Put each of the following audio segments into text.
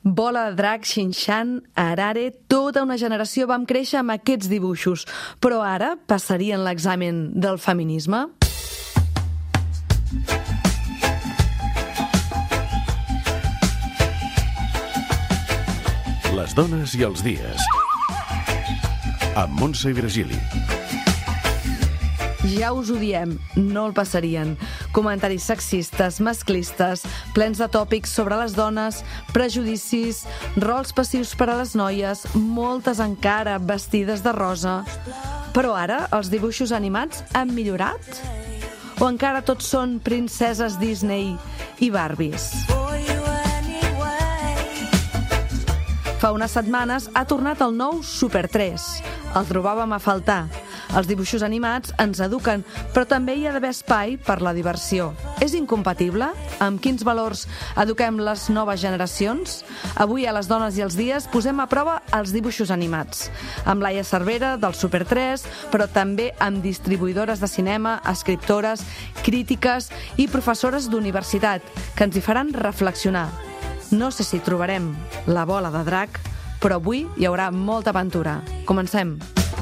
Bola de drac, Shin-chan, Arare, tota una generació vam créixer amb aquests dibuixos, però ara passarien l'examen del feminisme? Les dones i els dies. Amb Montse i Virgili. Ja us ho diem, no el passarien. Comentaris sexistes, masclistes, plens de tòpics sobre les dones, prejudicis, rols passius per a les noies, moltes encara vestides de rosa. Però ara els dibuixos animats han millorat? O encara tots són princeses Disney i Barbies? Fa unes setmanes ha tornat el nou Super 3. El trobàvem a faltar. Els dibuixos animats ens eduquen, però també hi ha d'haver espai per la diversió. És incompatible? Amb quins valors eduquem les noves generacions? Avui a Les Dones i els Dies posem a prova els dibuixos animats. Amb Laia Cervera, del Super 3, però també amb distribuïdores de cinema, escriptores, crítiques i professores d'universitat, que ens hi faran reflexionar. No sé si trobarem la bola de drac, però avui hi haurà molta aventura. Comencem.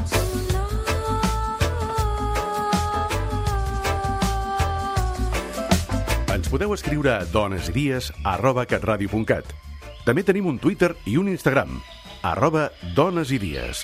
Ens podeu escriure a donesidies@catradio.cat. També tenim un Twitter i un Instagram, @donesidies.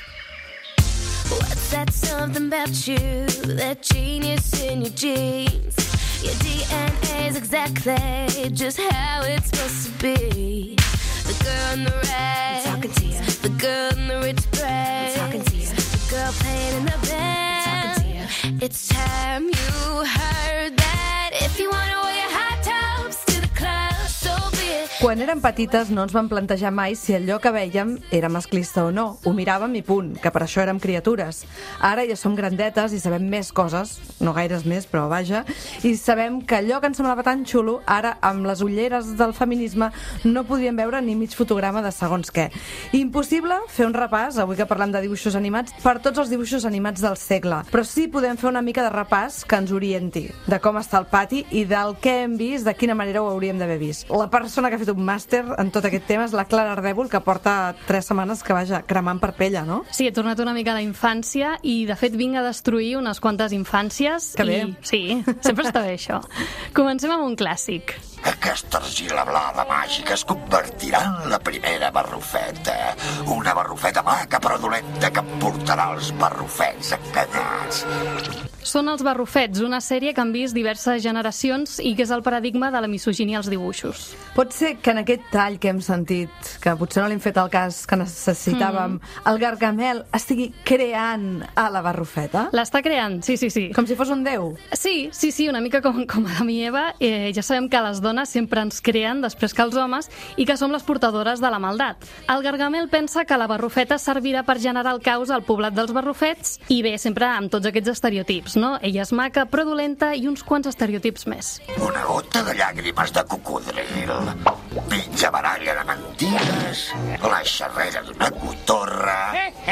What's that something about you, that genius in your genes? Your DNA is exactly just how it's supposed to be. The girl in the red, I'm talking to you. The girl in the rich braid, I'm talking to you. The girl playing in the band, I'm talking to you. It's time you heard that. If you wanna wear your high tops to the club, so be it. Quan érem petites no ens vam plantejar mai si allò que vèiem era masclista o no. Ho miràvem i punt, que per això érem criatures. Ara ja som grandetes i sabem més coses, no gaires més, però vaja, i sabem que allò que ens semblava tan xulo, ara amb les ulleres del feminisme no podíem veure ni mig fotograma de segons què. Impossible fer un repàs, avui que parlem de dibuixos animats, per tots els dibuixos animats del segle, però sí podem fer una mica de repàs que ens orienti de com està el pati i del que hem vist, de quina manera ho hauríem d'haver vist. La persona que ha fet un màster en tot aquest tema és la Clara Ardèvol, que porta 3 setmanes que vaja cremant per pella, no? Sí, he tornat una mica a la infància i de fet vinc a destruir unes quantes infàncies. Que bé. Sí, sempre està bé això. Comencem amb un clàssic. Aquesta argila blava màgica es convertirà en la primera barrufeta. Una barrufeta maca però dolenta que em portarà els barrufets enganyats. Són els barrufets, una sèrie que han vist diverses generacions i que és el paradigma de la misogínia als dibuixos. Pot ser que en aquest tall que hem sentit, que potser no li hem fet el cas que necessitàvem, el Gargamel estigui creant a la barrufeta? L'està creant, sí. Com si fos un déu? Sí, una mica com Adam i Eva. Ja sabem que les dones sempre ens creen després que els homes i que som les portadores de la maldat. El Gargamel pensa que la barrufeta servirà per generar el caos al poblat dels barrufets i bé, sempre amb tots aquests estereotips, no? Ella és maca, però dolenta i uns quants estereotips més. Una gota de llàgrimes de cocodril, mitja baralla de mentides, la xerrera d'una cotorra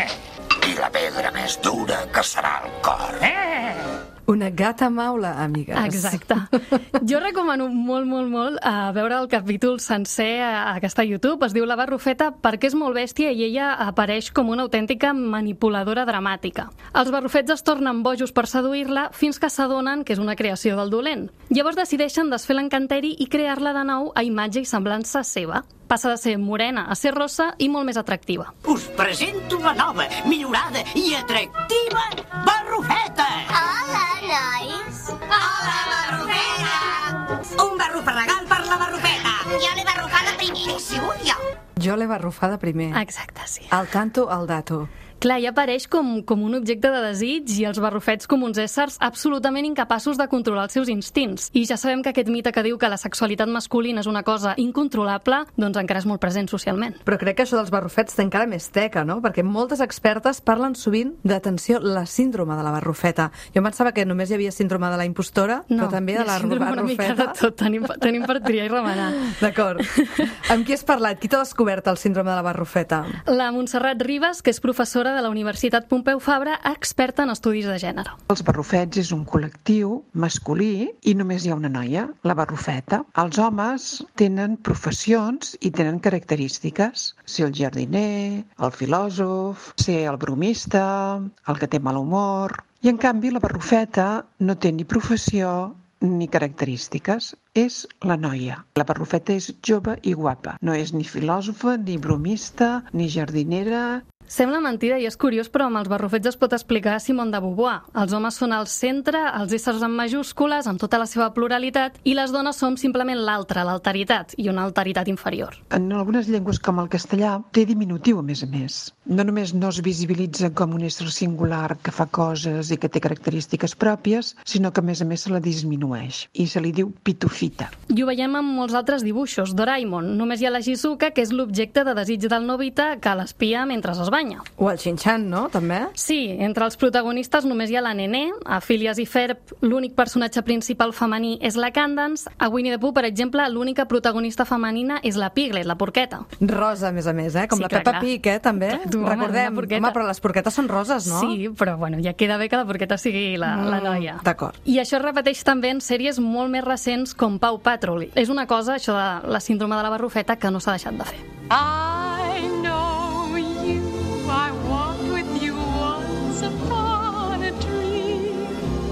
i la pedra més dura que serà el cor. Una gata maula, amigues. Exacte. Jo recomano molt veure el capítol sencer que està a YouTube. Es diu La Barrufeta perquè és molt bèstia i ella apareix com una autèntica manipuladora dramàtica. Els barrufets es tornen bojos per seduir-la fins que s'adonen que és una creació del dolent. Llavors decideixen desfer l'encanteri i crear-la de nou a imatge i semblança seva. Passa de ser morena a ser rossa i molt més atractiva. Us presento la nova, millorada i atractiva Barrufeta! Hola, nois! Hola, Barrufeta! Un barruferregal per la Barrufeta! Jo l'he barrufada primer. He sigut jo. Jo l'he barrufada primer. Exacte, sí. Al tanto, al dato. Clar, ja apareix com un objecte de desig i els barrufets com uns éssers absolutament incapaços de controlar els seus instints. I ja sabem que aquest mite que diu que la sexualitat masculina és una cosa incontrolable, doncs encara és molt present socialment. Però crec que això dels barrufets té encara més teca, no? Perquè moltes expertes parlen sovint d'atenció, la síndrome de la barrufeta. Jo em pensava que només hi havia síndrome de la impostora, però també de la síndrome una mica de tot, tenim per triar i remenar. D'acord. Amb qui has parlat? Qui t'ha descobert el síndrome de la barrufeta? La Montserrat Ribas, que és professora de la Universitat Pompeu Fabra, experta en estudis de gènere. Els barrufets és un col·lectiu masculí i només hi ha una noia, la barrufeta. Els homes tenen professions i tenen característiques. Ser el jardiner, el filòsof, ser el bromista, el que té mal humor. I en canvi la barrufeta no té ni professió ni característiques, és la noia. La barrufeta és jove i guapa. No és ni filòsofa, ni bromista, ni jardinera. Sembla mentida i és curiós, però amb els barrufets es pot explicar Simone de Beauvoir. Els homes són al centre, els éssers en majúscules, amb tota la seva pluralitat, i les dones som simplement l'altra, l'alteritat, i una alteritat inferior. En algunes llengües, com el castellà, té diminutiu, a més. No només no es visibilitza com un ésser singular que fa coses i que té característiques pròpies, sinó que, a més se la disminueix, i se li diu pitufita. I ho veiem amb molts altres dibuixos. Doraemon, només hi ha la Shizuka, que és l'objecte de desig del Nobita, que l'espia mentre es banya. O el Shin-chan, no?, també? Sí, entre els protagonistes només hi ha la Nené, a Phileas i Ferb l'únic personatge principal femení és la Candance, a Winnie the Pooh, per exemple, l'única protagonista femenina és la Piglet, la porqueta. Rosa, a més, com Sí, la Peppa clar. Pig, també? Recordem, però les porquetes són roses, no? Sí, però bueno, ja queda bé que la porqueta sigui la noia. D'acord. I això es repeteix també en sèries molt més recents com Paw Patrol. És una cosa, això de la síndrome de la barrufeta, que no s'ha deixat de fer. I know you, I walked with you once upon a dream.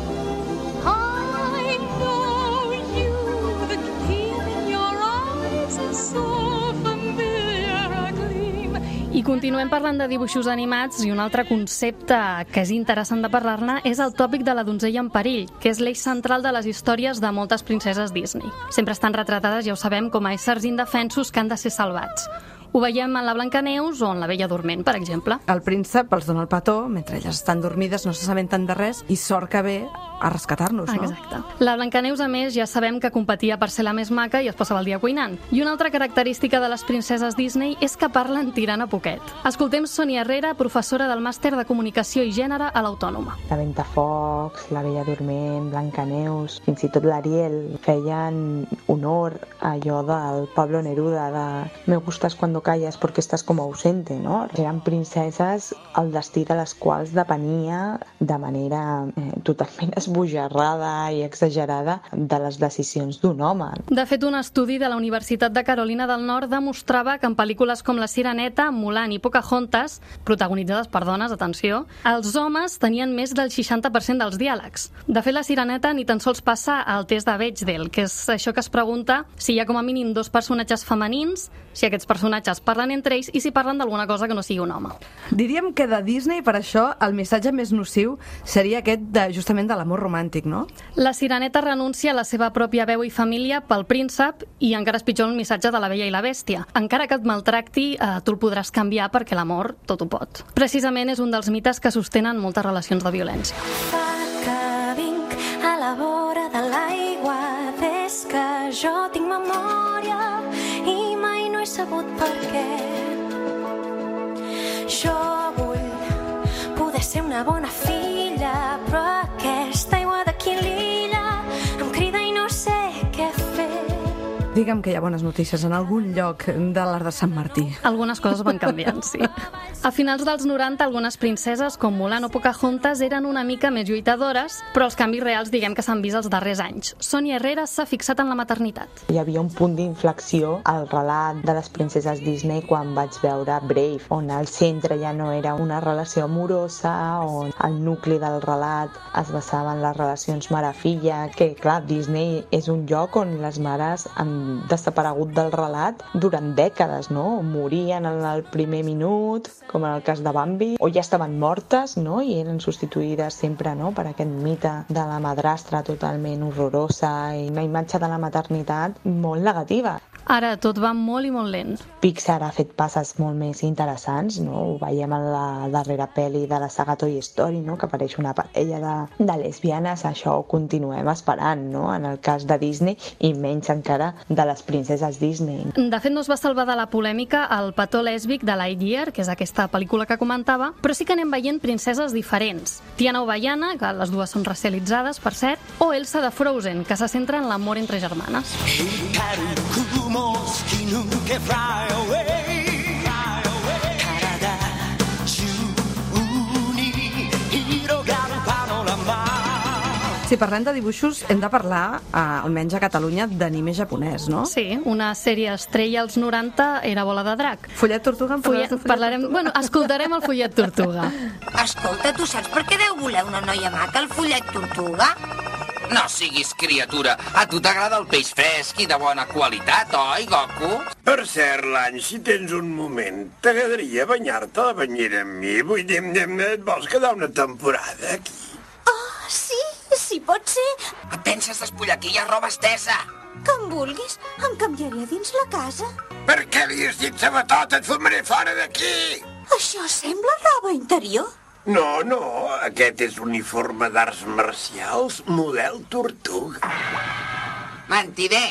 I know you, the gleam in your eyes is so familiar a gleam. I continuem parlant de dibuixos animats, i un altre concepte que és interessant de parlar-ne és el tòpic de la donzella en perill, que és l'eix central de les històries de moltes princeses Disney. Sempre estan retratades, ja ho sabem, com a éssers indefensos que han de ser salvats. Ho veiem en la Blancaneus o en la Bella Dorment, per exemple. El príncep els dona el petó, mentre elles estan dormides, no s'assabenten de res, i sort que ve a rescatar-nos, no? Exacte. La Blancaneus, a més, ja sabem que competia per ser la més maca i es passava el dia cuinant. I una altra característica de les princeses Disney és que parlen tirant a poquet. Escoltem Sònia Herrera, professora del Màster de Comunicació i Gènere a l'Autònoma. La Ventafocs, la Bella Dorment, Blancaneus, fins i tot l'Ariel feien honor a allò del Pablo Neruda, de me gustas cuando callas porque estás como ausente, no? Eren princeses el destí de les quals depenia de manera totalment esbojarrada i exagerada de les decisions d'un home. De fet, un estudi de la Universitat de Carolina del Nord demostrava que en pel·lícules com La Sireneta, Mulan i Pocahontas, protagonitzades per dones, atenció, els homes tenien més del 60% dels diàlegs. De fet, La Sireneta ni tan sols passa al test de Bechdel, que és això que es pregunta si hi ha com a mínim 2 personatges femenins, si aquests personatges parlen entre ells i si parlen d'alguna cosa que no sigui un home. Diríem que de Disney, per això, el missatge més nociu seria aquest justament de l'amor romàntic, no? La Sireneta renuncia a la seva pròpia veu i família pel príncep i encara és pitjor el missatge de la Bella i la Bèstia. Encara que et maltracti, tu el podràs canviar perquè l'amor tot ho pot. Precisament és un dels mites que sostenen moltes relacions de violència. Fa que vinc a la vora de l'aigua des que jo tinc memòria i mai no he sabut per què. Jo vull poder ser una bona filla, però aquesta aigua d'aquí a l'illa em crida i no sé què fer. Digue'm que hi ha bones notícies en algun lloc de l'Arc de Sant Martí. Algunes coses van canviant, sí. A finals dels 90, algunes princeses, com Mulan o Pocahontas, eren una mica més lluitadores, però els canvis reals diguem que s'han vist els darrers anys. Sònia Herrera s'ha fixat en la maternitat. Hi havia un punt d'inflexió al relat de les princeses Disney quan vaig veure Brave, on el centre ja no era una relació amorosa, on el nucli del relat es basava en les relacions mare-filla, que clar, Disney és un lloc on les mares han desaparegut del relat durant dècades, no? Morien en el primer minut, com en el cas de Bambi, o ja estaven mortes, no? I eren substituïdes sempre, no?, per aquest mite de la madrastra totalment horrorosa i una imatge de la maternitat molt negativa. Ara tot va molt i molt lent. Pixar ha fet passes molt més interessants, no? Ho veiem en la darrera pel·li de la saga Toy Story, no?, que apareix una parella de lesbianes. Això ho continuem esperant, no?, en el cas de Disney, i menys encara de les princeses Disney. De fet, no es va salvar de la polèmica el petó lèsbic de Lightyear, que és aquesta pel·lícula que comentava, però sí que anem veient princeses diferents. Tiana o Baiana, que les dues són racialitzades, per cert, o Elsa de Frozen, que se centra en l'amor entre germanes. Si parlem de dibuixos, hem de parlar, almenys a Catalunya, d'anime japonès, no? Sí, una sèrie estrella als 90 era Bola de Drac. Follet Tortuga, parlarem... Bueno, escoltarem el Follet Tortuga. Escolta, tu saps per què deu voler una noia maca, el Follet Tortuga? No siguis criatura. A tu t'agrada el peix fresc i de bona qualitat, oi, Goku? Per cert, l'any, si tens un moment, t'agradaria banyar-te a la banyera amb mi? Vull dir, et vols quedar una temporada aquí? Oh, sí pot ser. Et penses despullar aquí? Hi ha roba estesa. Que em vulguis, em canviaré a dins la casa. Per què li has dit sabatot? Et fumaré fora d'aquí! Això sembla roba interior. No, aquest és uniforme d'arts marcials model Tortuga. Mentider!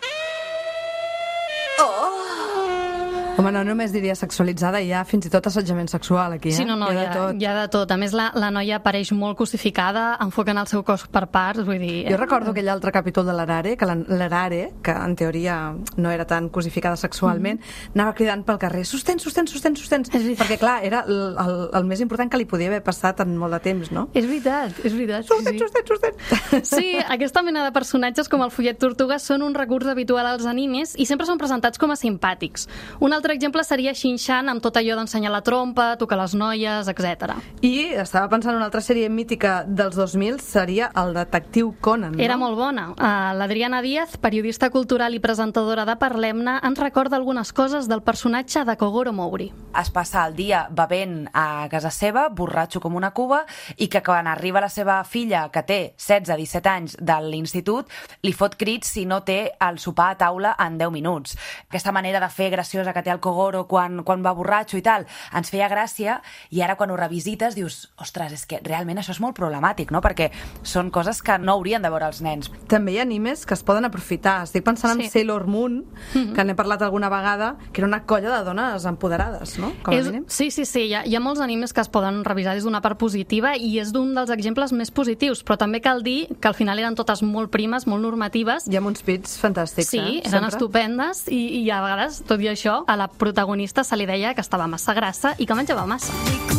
Home, no només diria sexualitzada, hi ha fins i tot assetjament sexual aquí, Sí, no, hi ha de tot. A més, la noia apareix molt cosificada, enfoquen el seu cos per parts, vull dir... Jo recordo aquell altre capítol de l'Arare, que l'Arare, que en teoria no era tan cosificada sexualment, anava cridant pel carrer, sostens, perquè clar, era el més important que li podia haver passat en molt de temps, no? És veritat. Sostens. Sí, aquesta mena de personatges com el Follet Tortuga són un recurs habitual als animes i sempre són presentats com a simpàtics. Un altre exemple seria Shin-Chan, amb tot allò d'ensenyar la trompa, tocar les noies, etc. I estava pensant en una altra sèrie mítica dels 2000, seria el detectiu Conan, no? Era molt bona. L'Adriana Díaz, periodista cultural i presentadora de Parlem-ne, ens recorda algunes coses del personatge de Kogoro Mouri. Es passa el dia bevent a casa seva, borratxo com una cuba, i que quan arriba la seva filla, que té 16-17 anys de l'institut, li fot crits si no té el sopar a taula en 10 minuts. Aquesta manera de fer graciosa que té el Kogoro quan va borratxo i tal, ens feia gràcia, i ara quan ho revisites dius, ostres, és que realment això és molt problemàtic, no? Perquè són coses que no haurien de veure els nens. També hi ha animes que es poden aprofitar. Estic pensant en Sailor Moon, que n'he parlat alguna vegada, que era una colla de dones empoderades, no? Com a mínim. Sí, hi ha molts animes que es poden revisar des d'una part positiva i és d'un dels exemples més positius, però també cal dir que al final eren totes molt primes, molt normatives. I amb uns pits fantàstics, Sí, eren estupendes i a vegades, tot i això, a la protagonista se li deia que estava massa grassa i que menjava massa.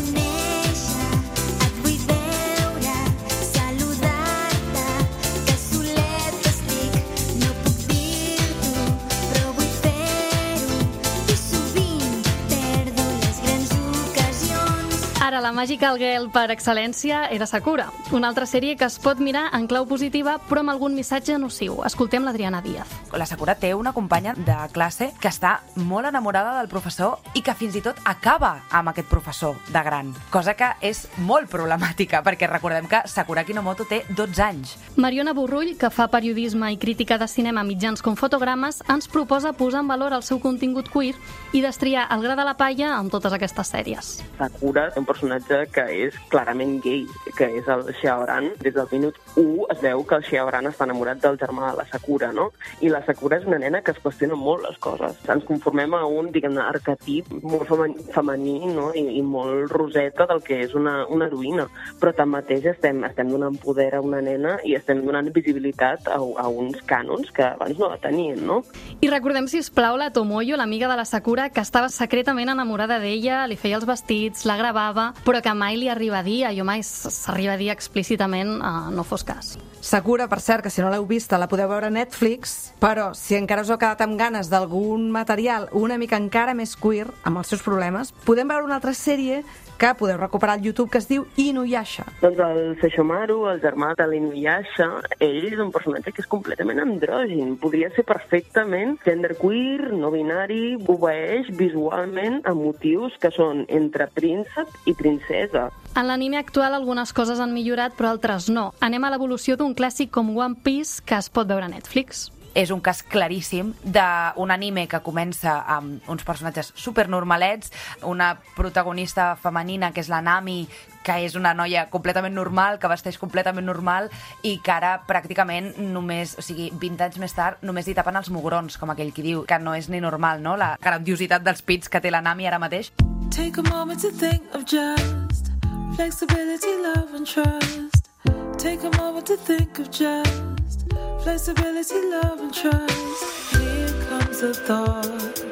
Ara, la Magical Girl per excel·lència era Sakura, una altra sèrie que es pot mirar en clau positiva però amb algun missatge nociu. Escoltem l'Adriana Díaz. La Sakura té una companya de classe que està molt enamorada del professor i que fins i tot acaba amb aquest professor de gran, cosa que és molt problemàtica, perquè recordem que Sakura Kinomoto té 12 anys. Mariona Borrull, que fa periodisme i crítica de cinema a mitjans com Fotogrames, ens proposa posar en valor el seu contingut queer i destriar el gra de la palla amb totes aquestes sèries. Sakura té un personatge que és clarament gay, que és el Xiaoran. Des del minut 1 es veu que el Xiaoran està enamorat del germà de la Sakura, no? I la Sakura és una nena que es qüestiona molt les coses. Ens conformem a un, diguem-ne, arquetip molt femení, no? I molt roseta del que és una heroïna. Però tanmateix estem donant poder a una nena i estem donant visibilitat a uns cànons que abans no la tenien, no? I recordem, sisplau, la Tomoyo, l'amiga de la Sakura, que estava secretament enamorada d'ella, li feia els vestits, la gravava, però que mai li arriba a dir, allò mai s'arriba a dir explícitament, no fos cas. Sakura, per cert, que si no l'heu vista la podeu veure a Netflix, però si encara us heu quedat amb ganes d'algun material una mica encara més queer, amb els seus problemes, podem veure una altra sèrie que podeu recuperar al YouTube que es diu Inuyasha. Doncs el Sesshomaru, el germà de l'Inuyasha, ell és un personatge que és completament andrògin. Podria ser perfectament genderqueer, no binari, obeeix visualment a motius que són entre príncep i princesa. En l'anime actual algunes coses han millorat, però altres no. Anem a l'evolució d'un clàssic com One Piece, que es pot veure a Netflix. És un cas claríssim d'un anime que comença amb uns personatges supernormalets, una protagonista femenina que és la Nami, que és una noia completament normal, que vesteix completament normal i que ara pràcticament només, o sigui, 20 anys més tard, només li tapen els mugrons, com aquell qui diu, que no és ni normal, no? La grandiositat dels pits que té la Nami ara mateix. Take a moment to think of just flexibility, love and trust. Take a moment to think of just flexibility, love and trust. Here comes a thought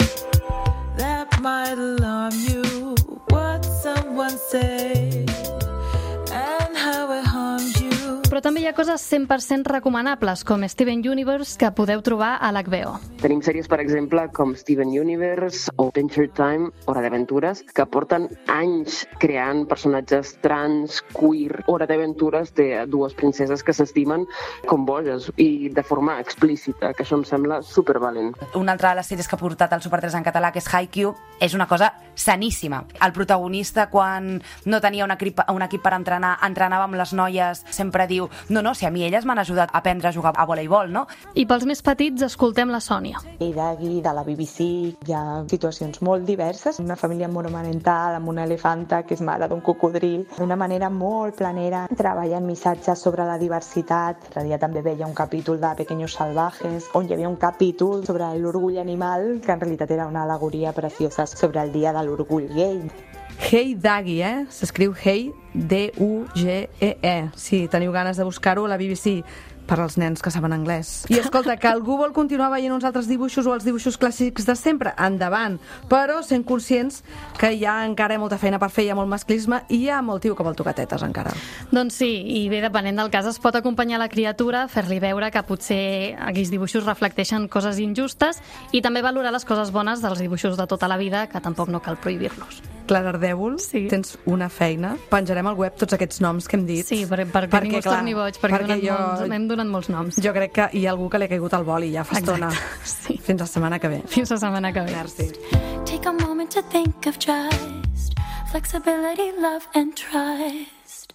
that might alarm you. What someone said and how it harms you. Però també hi ha coses 100% recomanables, com Steven Universe, que podeu trobar a l'HBO. Tenim sèries, per exemple, com Steven Universe o Adventure Time, Hora d'Aventures, que porten anys creant personatges trans, queer. Hora d'Aventures té dues princeses que s'estimen com boges i de forma explícita, que això em sembla supervalent. Una altra de les sèries que ha portat el Super 3 en català, que és Haikyuu, és una cosa saníssima. El protagonista, quan no tenia un equip per entrenar, entrenava amb les noies, sempre diu, no, si a mi elles m'han ajudat a aprendre a jugar a voleibol, no? I pels més petits escoltem la Sònia. Dagi, de la BBC, hi ha situacions molt diverses. Una família monomarental amb una elefanta que és mare d'un cocodril. D'una manera molt planera, treballen missatges sobre la diversitat. L'altre dia també veia un capítol de Pequeños Salvajes, on hi havia un capítol sobre l'orgull animal, que en realitat era una al·legoria preciosa sobre el dia de l'orgull gay. Hey Dagi, s'escriu Hey, D-U-G-E-E. Si teniu ganes de buscar-ho a la BBC, per als nens que saben anglès. I escolta, que algú vol continuar veient uns altres dibuixos o els dibuixos clàssics de sempre, endavant, però sent conscients que hi ha encara molta feina per fer, hi ha molt masclisme i hi ha molt tio que vol tocar tetes encara. Doncs sí, i bé, depenent del cas, es pot acompanyar la criatura, fer-li veure que potser aquells dibuixos reflecteixen coses injustes i també valorar les coses bones dels dibuixos de tota la vida, que tampoc no cal prohibir-los. Clara Ardèvol, sí. Tens una feina. Penjarem al web tots aquests noms que hem dit. Sí, perquè ningú es torni boig, perquè hem donat molts noms. Jo crec que hi ha algú que li ha caigut al boli ja fa estona. Sí. Fins la setmana que ve. Fins la setmana que ve. Merci. Take a moment to think of just flexibility, love and trust.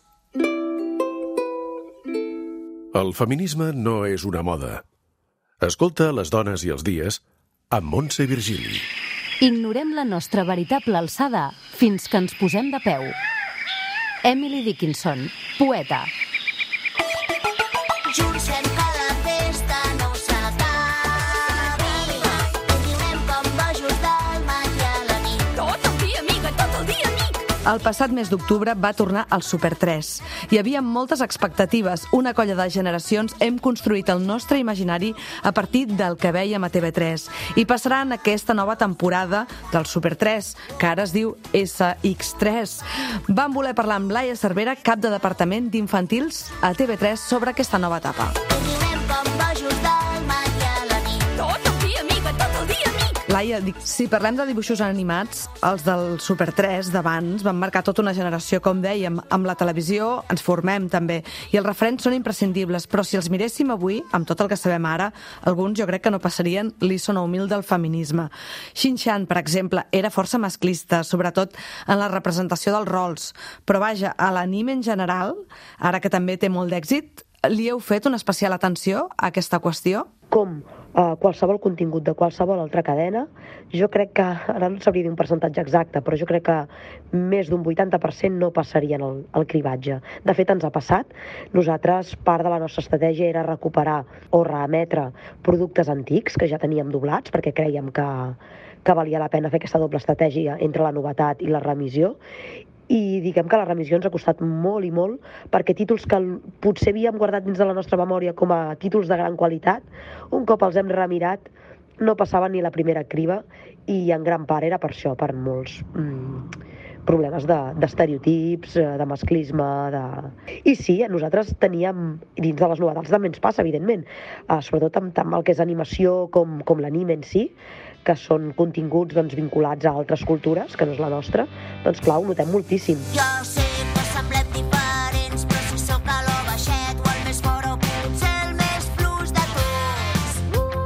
El feminisme no és una moda. Escolta Les dones i els dies amb Montse Virgili. Ignorem la nostra veritable alçada fins que ens posem de peu. Emily Dickinson, poeta. Junts fem que la festa no s'acabi. Continuem com bojos del matí a la nit. Tot el dia, amiga, tot el dia, amic. El passat mes d'octubre va tornar al Super 3. Hi havia moltes expectatives. Una colla de generacions hem construït el nostre imaginari a partir del que vèiem a TV3. I passarà en aquesta nova temporada del Super 3, que ara es diu SX3. Vam voler parlar amb Laia Cervera, cap de Departament d'Infantils a TV3, sobre aquesta nova etapa. Continuem com bojos del matí a la nit. Tot el dia, amiga, tot el dia, amic. Laia, si parlem de dibuixos animats, els del Super 3 d'abans van marcar tota una generació, com dèiem. Amb la televisió ens formem també, i els referents són imprescindibles, però si els miréssim avui, amb tot el que sabem ara, alguns jo crec que no passarien l'ISO 9000 del feminisme. Shin-chan, per exemple, era força masclista, sobretot en la representació dels rols, però vaja, a l'anime en general, ara que també té molt d'èxit, li heu fet una especial atenció a aquesta qüestió? Com qualsevol contingut de qualsevol altra cadena, jo crec que, ara no sabria dir un percentatge exacte, però jo crec que més d'un 80% no passarien el cribatge. De fet, ens ha passat. Nosaltres, part de la nostra estratègia era recuperar o reemetre productes antics que ja teníem doblats, perquè creiem que valia la pena fer aquesta doble estratègia entre la novetat i la remissió. I diguem que la remissió ens ha costat molt i molt, perquè títols que potser havíem guardat dins de la nostra memòria com a títols de gran qualitat, un cop els hem remirat, no passaven ni la primera criba, i en gran part era per això, per molts problemes d'estereotips, de masclisme, I sí, nosaltres teníem, dins de les novetats també ens passa, evidentment, sobretot amb el que és animació com l'anime en si, que són continguts vinculats a altres cultures, que no és la nostra, doncs clar, ho notem moltíssim. Jo sé que semblem diferents, però si sóc a l'o baixet o el més fort o potser el més fluix de tots.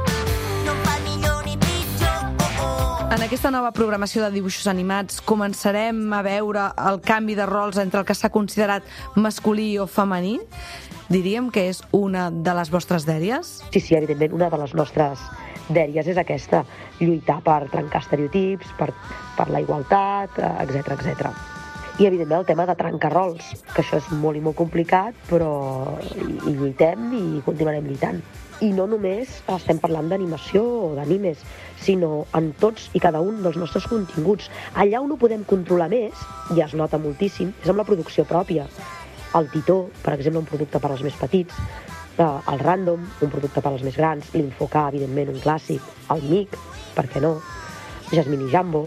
No em fa millor ni pitjor, En aquesta nova programació de dibuixos animats començarem a veure el canvi de rols entre el que s'ha considerat masculí o femení? Diríem que és una de les vostres dèries? Sí, evidentment, una de les nostres dèries és aquesta, lluitar per trencar estereotips, per la igualtat, etc. I, evidentment, el tema de trencar rols, que això és molt i molt complicat, però hi lluitem i continuarem lluitant. I no només estem parlant d'animació o d'animes, sinó en tots i cada un dels nostres continguts. Allà on ho podem controlar més, ja es nota moltíssim, és amb la producció pròpia. El Titó, per exemple, un producte per als més petits, el Random, un producte per als més grans, l'Infocà, evidentment, un clàssic, el Mic, per què no, Jasmine i Jambo.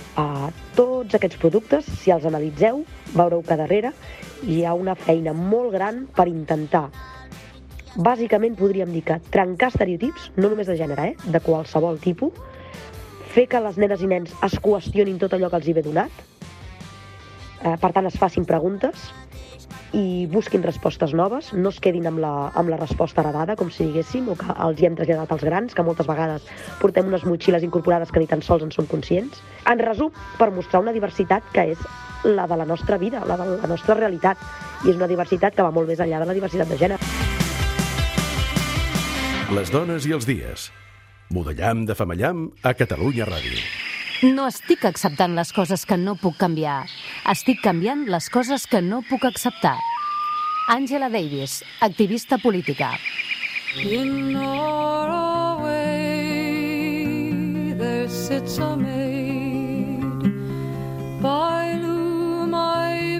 Tots aquests productes, si els analitzeu, veureu que darrere hi ha una feina molt gran per intentar bàsicament podríem dir que trencar estereotips, no només de gènere, de qualsevol tipus, fer que les nenes i nens es qüestionin tot allò que els hi ve donat, per tant es facin preguntes i busquin respostes noves, no es quedin amb la resposta heredada, com si diguéssim, o que els hi hem traslladat als grans, que moltes vegades portem unes motxilles incorporades que ni tan sols en som conscients. En resum, per mostrar una diversitat que és la de la nostra vida, la de la nostra realitat, i és una diversitat que va molt més enllà de la diversitat de gènere. Les dones i els dies. Modellam de Femallam a Catalunya Ràdio. No estic acceptant les coses que no puc canviar. Estic canviant les coses que no puc acceptar. Angela Davis, activista política. In Norway there sits a maid by whom my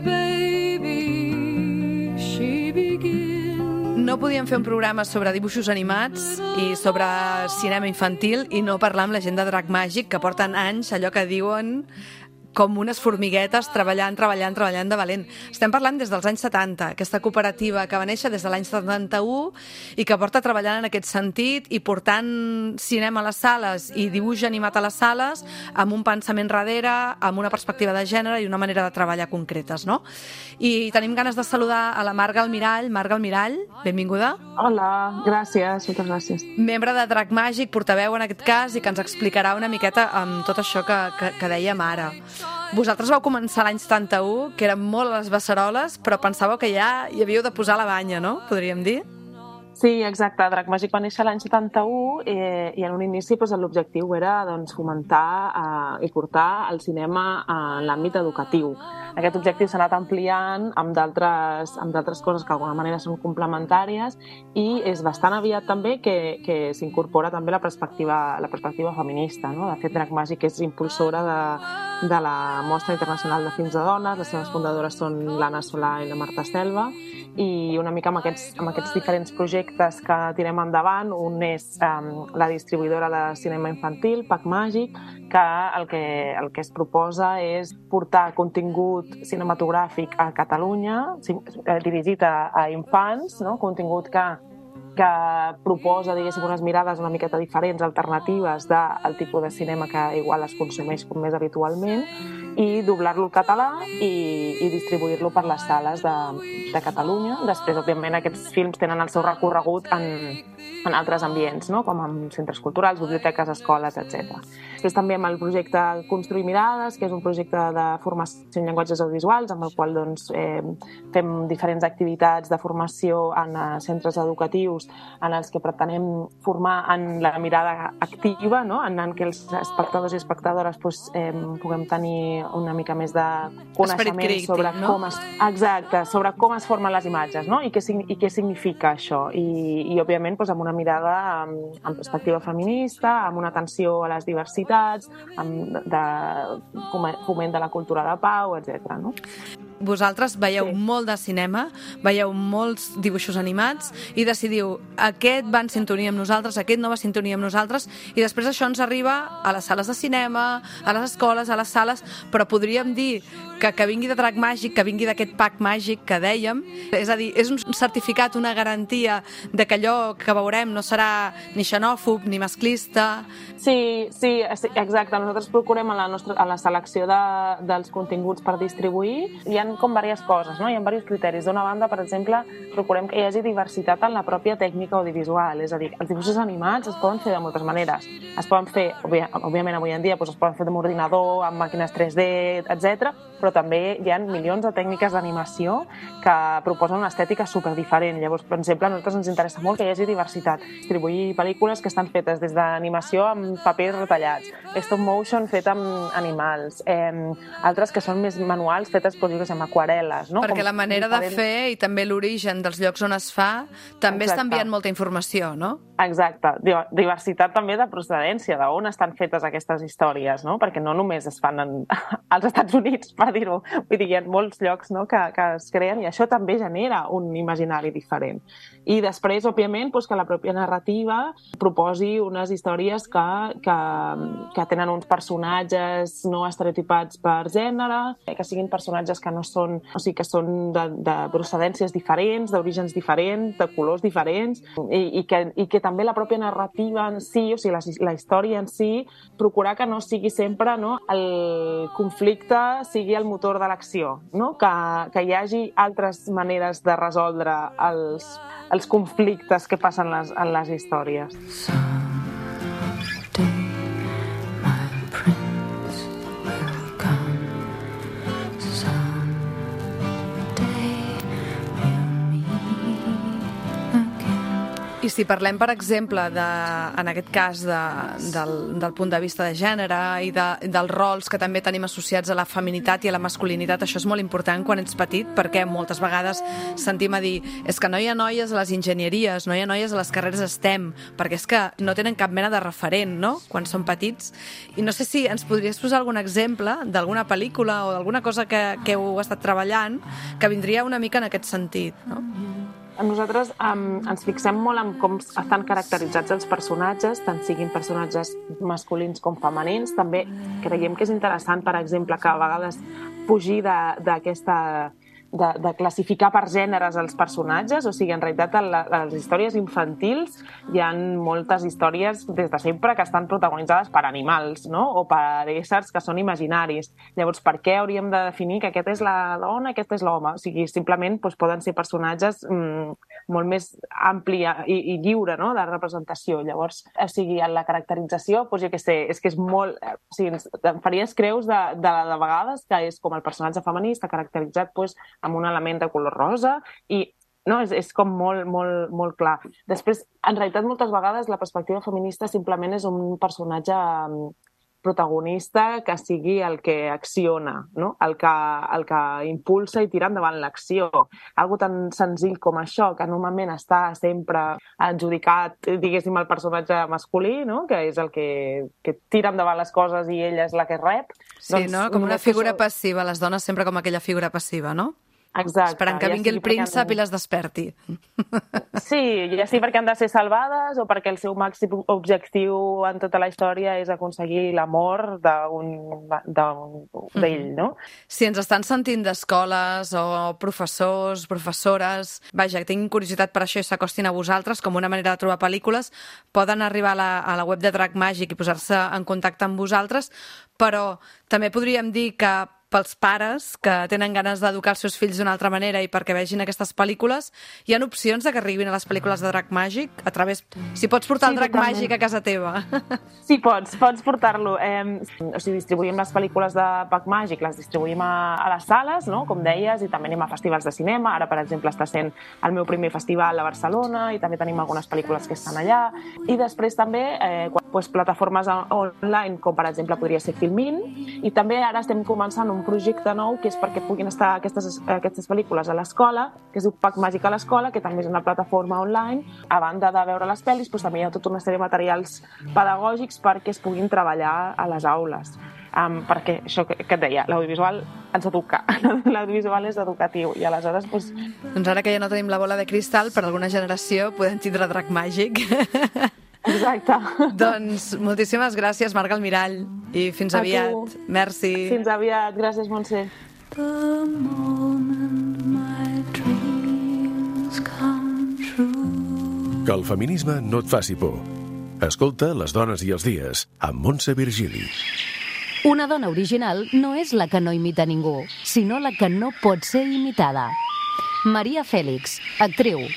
baby she begins. No podíem fer un programa sobre dibuixos animats i sobre cinema infantil i no parlar amb la gent de Drac Màgic, que porten anys, allò que diuen, com unes formiguetes, treballant de valent. Estem parlant des dels anys 70, aquesta cooperativa que va néixer des de l'any 71 i que porta treballant en aquest sentit i portant cinema a les sales i dibuix animat a les sales amb un pensament darrere, amb una perspectiva de gènere i una manera de treballar concretes, no? I tenim ganes de saludar a la Marga Almirall. Marga Almirall, benvinguda. Hola, gràcies, moltes gràcies. Membre de Drac Màgic, portaveu en aquest cas, i que ens explicarà una miqueta amb tot això que dèiem ara. Vosaltres vau començar l'any 71, que eren molt a les beceroles, però pensàveu que ja hi havíeu de posar la banya, no? Podríem dir? Sí, exacte. Drac Màgic va néixer l'any 71 i en un inici l'objectiu era fomentar i portar el cinema en l'àmbit educatiu. Aquest objectiu s'ha anat ampliant amb d'altres coses que d'alguna manera són complementàries i és bastant aviat també que s'incorpora també la perspectiva feminista, no? De fet, Drac Màgic és impulsora de la Mostra Internacional de Films de Dones, les seves fundadores són l'Anna Solà i la Marta Selva, i una mica amb aquests diferents projectes que tirem endavant. Un és la distribuïdora de cinema infantil, Pac Màgic, que el que es proposa és portar contingut cinematogràfic a Catalunya, dirigit a infants, no? Contingut que proposa, diguéssim, unes mirades una miqueta diferents, alternatives del tipus de cinema que igual es consumeix com més habitualment, i doblar-lo al català i distribuir-lo per les sales de Catalunya. Després, òbviament, aquests films tenen el seu recorregut en altres ambients, no? Com en centres culturals, biblioteques, escoles, etc. Després també amb el projecte Construir Mirades, que és un projecte de formació en llenguatges audiovisuals, amb el qual fem diferents activitats de formació en centres educatius en els que pretenem formar en la mirada activa, no? En què els espectadors i espectadores puguem tenir una mica més de coneixement crític, sobre sobre com es formen les imatges, no? I què significa això. I òbviament, amb una mirada amb perspectiva feminista, amb una atenció a les diversitats, de foment de la cultura de pau, etc. No? Vosaltres veieu molt de cinema, veieu molts dibuixos animats i decidiu, aquest va en sintonia amb nosaltres, aquest no va en sintonia amb nosaltres, i després això ens arriba a les sales de cinema, a les escoles, a les sales, però podríem dir que vingui de Drac Màgic, que vingui d'aquest Pac Màgic que dèiem, és a dir, és un certificat, una garantia de que allò que veurem no serà ni xenòfob ni masclista. Sí, exacte. Nosaltres procurem a la selecció dels continguts per distribuir. Hi ha com diverses coses, no? Hi ha diversos criteris. D'una banda, per exemple, procurem que hi hagi diversitat en la pròpia tècnica audiovisual. És a dir, els dibuixos animats es poden fer de moltes maneres. Es poden fer, òbviament avui en dia, es poden fer amb ordinador, amb màquines 3D, etc. Però també hi ha milions de tècniques d'animació que proposen una estètica superdiferent. Llavors, per exemple, a nosaltres ens interessa molt que hi hagi diversitat. Distribuir pel·lícules que estan fetes des d'animació amb papers retallats, stop motion fet amb animals, altres que són més manuals, fetes amb aquarel·les. No? Perquè la manera de fer i també l'origen dels llocs on es fa també està enviant molta informació, no? Exacte. Diversitat també de procedència, d'on estan fetes aquestes històries, no? Perquè no només es fan als Estats Units, per dir-ho. Vull dir, hi ha molts llocs, no, que es creen i això també genera un imaginari diferent. I després, òbviament, doncs, que la pròpia narrativa proposi unes històries que tenen uns personatges no estereotipats per gènere, que siguin personatges que no són, o sigui, que són de procedències diferents, d'orígens diferents, de colors diferents, i que també la pròpia narrativa en si, o sigui, la història en si, procurar que no sigui sempre, no, el conflicte sigui el motor de l'acció, no? Que hi hagi altres maneres de resoldre els conflictes que passen en les històries. I si parlem, per exemple, en aquest cas del punt de vista de gènere i dels rols que també tenim associats a la feminitat i a la masculinitat, això és molt important quan ets petit, perquè moltes vegades sentim a dir és que no hi ha noies a les enginyeries, no hi ha noies a les carreres STEM, perquè és que no tenen cap mena de referent, no?, quan són petits. I no sé si ens podries posar algun exemple d'alguna pel·lícula o d'alguna cosa que heu estat treballant que vindria una mica en aquest sentit, no? Nosaltres ens fixem molt en com estan caracteritzats els personatges, tant siguin personatges masculins com femenins. També creiem que és interessant, per exemple, que a vegades fugir d'aquesta de classificar per gèneres els personatges, o sigui, en realitat a les històries infantils hi ha moltes històries des de sempre que estan protagonitzades per animals, no?, o per éssers que són imaginaris. Llavors, per què hauríem de definir que aquest és la dona, aquest és l'home? O sigui, simplement poden ser personatges molt més ampli i lliure, no?, de representació. Llavors, o sigui, en la caracterització, jo què sé, és que és molt... O sigui, em faries creus de vegades que és com el personatge femení està caracteritzat amb un element de color rosa i no, és com molt clar. Després, en realitat, moltes vegades la perspectiva feminista simplement és un personatge protagonista que sigui el que acciona, no?, el que impulsa i tira endavant l'acció. Algo tan senzill com això, que normalment està sempre adjudicat, diguéssim, al personatge masculí, no?, que és el que tira endavant les coses i ella és la que rep. Sí, no?, com una figura passiva, les dones sempre com aquella figura passiva, no? Exacte. Esperant que vingui el príncep i les desperti. Sí, ja sigui perquè han de ser salvades o perquè el seu màxim objectiu en tota la història és aconseguir l'amor d'ell, no? Si ens estan sentint d'escoles o professors, professores, vaja, que tinguin curiositat per això i s'acostin a vosaltres com una manera de trobar pel·lícules, poden arribar a la web de Drac Màgic i posar-se en contacte amb vosaltres, però també podríem dir que pels pares que tenen ganes d'educar els seus fills d'una altra manera i perquè vegin aquestes pel·lícules, hi ha opcions de que arribin a les pel·lícules de Drac Màgic a través... Si pots portar el Drac Màgic a casa teva. Sí, pots portar-lo. O sigui, distribuïm les pel·lícules de Drac Màgic, les distribuïm a les sales, no?, com deies, i també anem a festivals de cinema. Ara, per exemple, està sent el meu primer festival a Barcelona i també tenim algunes pel·lícules que estan allà. I després també plataformes online, com per exemple podria ser Filmin, i també ara estem començant un projecte nou que és perquè puguin estar aquestes pel·lícules a l'escola, que es diu Pack Màgic a l'escola, que també és una plataforma online. A banda de veure les pel·lis, també hi ha tota una sèrie de materials pedagògics perquè es puguin treballar a les aules. Perquè això que et deia, l'audiovisual ens educa, l'audiovisual és educatiu i aleshores... Doncs ara que ja no tenim la bola de cristal, per alguna generació podem tindre Drac Màgic. Exacte. Doncs moltíssimes gràcies, Marc Almirall, i fins aviat. Merci. Fins aviat. Gràcies, Montse. The moment my dreams come true. Que el feminisme no et faci por. Escolta Les dones i els dies, amb Montse Virgili. Una dona original no és la que no imita ningú, sinó la que no pot ser imitada. Maria Fèlix, actriu.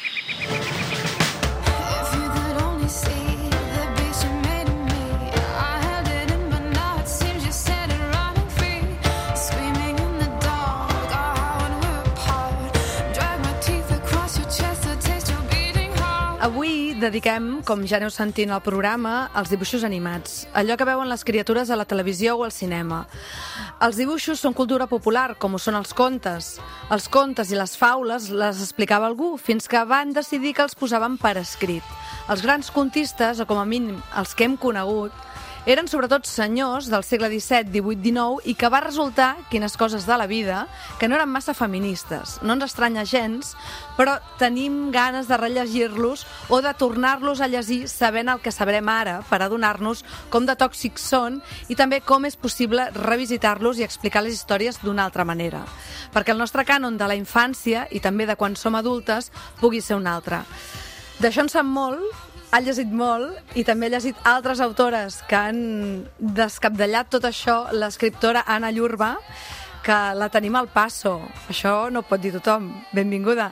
Avui dediquem, com ja aneu sentint al programa, als dibuixos animats, allò que veuen les criatures a la televisió o al cinema. Els dibuixos són cultura popular, com ho són els contes. Els contes i les faules les explicava algú, fins que van decidir que els posaven per escrit. Els grans contistes, o com a mínim els que hem conegut, eren sobretot senyors del segle XVII, XVIII, XIX i que va resultar, quines coses de la vida, que no eren massa feministes. No ens estranya gens, però tenim ganes de rellegir-los o de tornar-los a llegir sabent el que sabrem ara per adonar-nos com de tòxics són i també com és possible revisitar-los i explicar les històries d'una altra manera. Perquè el nostre cànon de la infància i també de quan som adultes pugui ser un altre. D'això en sap molt, ha llegit molt i també ha llegit altres autores que han descapdallat tot això, l'escriptora Anna Llurba, que la tenim al passo. Això no ho pot dir tothom. Benvinguda.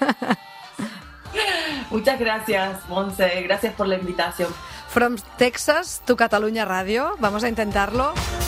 Muchas gracias, Monse. Gracias por la invitación. From Texas to Catalunya Radio. Vamos a intentarlo.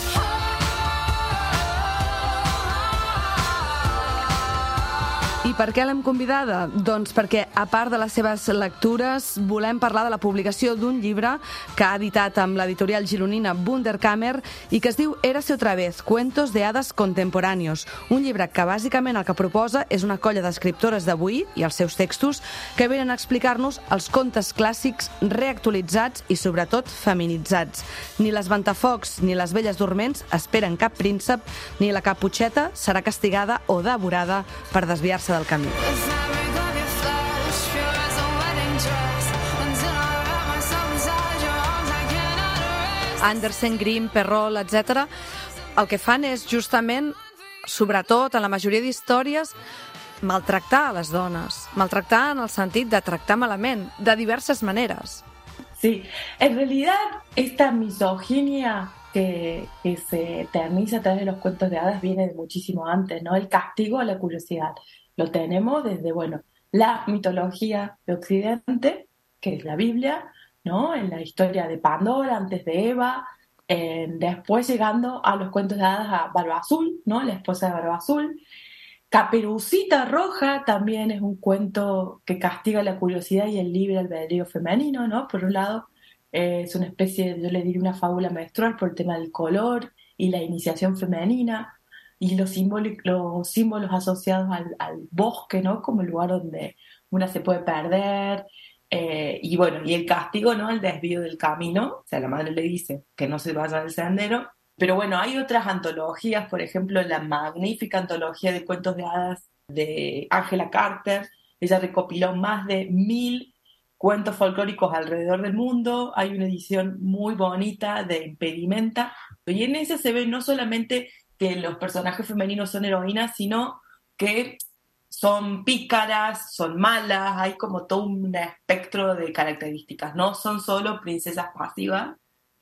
I per què l'hem convidada? Doncs perquè, a part de les seves lectures, volem parlar de la publicació d'un llibre que ha editat amb l'editorial gironina Wunderkammer i que es diu Érase otra vez, cuentos de hadas contemporáneos. Un llibre que bàsicament el que proposa és una colla d'escriptores d'avui i els seus textos que venen a explicar-nos els contes clàssics reactualitzats i sobretot feminitzats. Ni les Ventafocs ni les Velles Dorments esperen cap príncep, ni la Caputxeta serà castigada o devorada per desviar-se del camí. Andersen, Grimm, Perrault, etc. El que fan és justament, sobretot en la majoria d'històries, maltractar a les dones. Maltractar en el sentit de tractar malament, de diverses maneres. Sí, en realidad esta misoginia que se eterniza a través de los cuentos de hadas viene de muchísimo antes, ¿no? El castigo a la curiosidad. Lo tenemos desde, la mitología de Occidente, que es la Biblia, ¿no? En la historia de Pandora, antes de Eva, después llegando a los cuentos de hadas a Barba Azul, ¿no? La esposa de Barba Azul. Caperucita Roja también es un cuento que castiga la curiosidad y el libre albedrío femenino, ¿no? Por un lado, es una especie, yo le diría una fábula menstrual por el tema del color y la iniciación femenina. Y los símbolos asociados al bosque, ¿no? Como el lugar donde una se puede perder. Y el castigo, ¿no? El desvío del camino. O sea, la madre le dice que no se vaya del sendero. Pero hay otras antologías, por ejemplo, la magnífica antología de cuentos de hadas de Angela Carter. Ella recopiló más de 1000 cuentos folclóricos alrededor del mundo. Hay una edición muy bonita de Impedimenta. Y en ese se ve no solamente que los personajes femeninos son heroínas, sino que son pícaras, son malas, hay como todo un espectro de características. No son solo princesas pasivas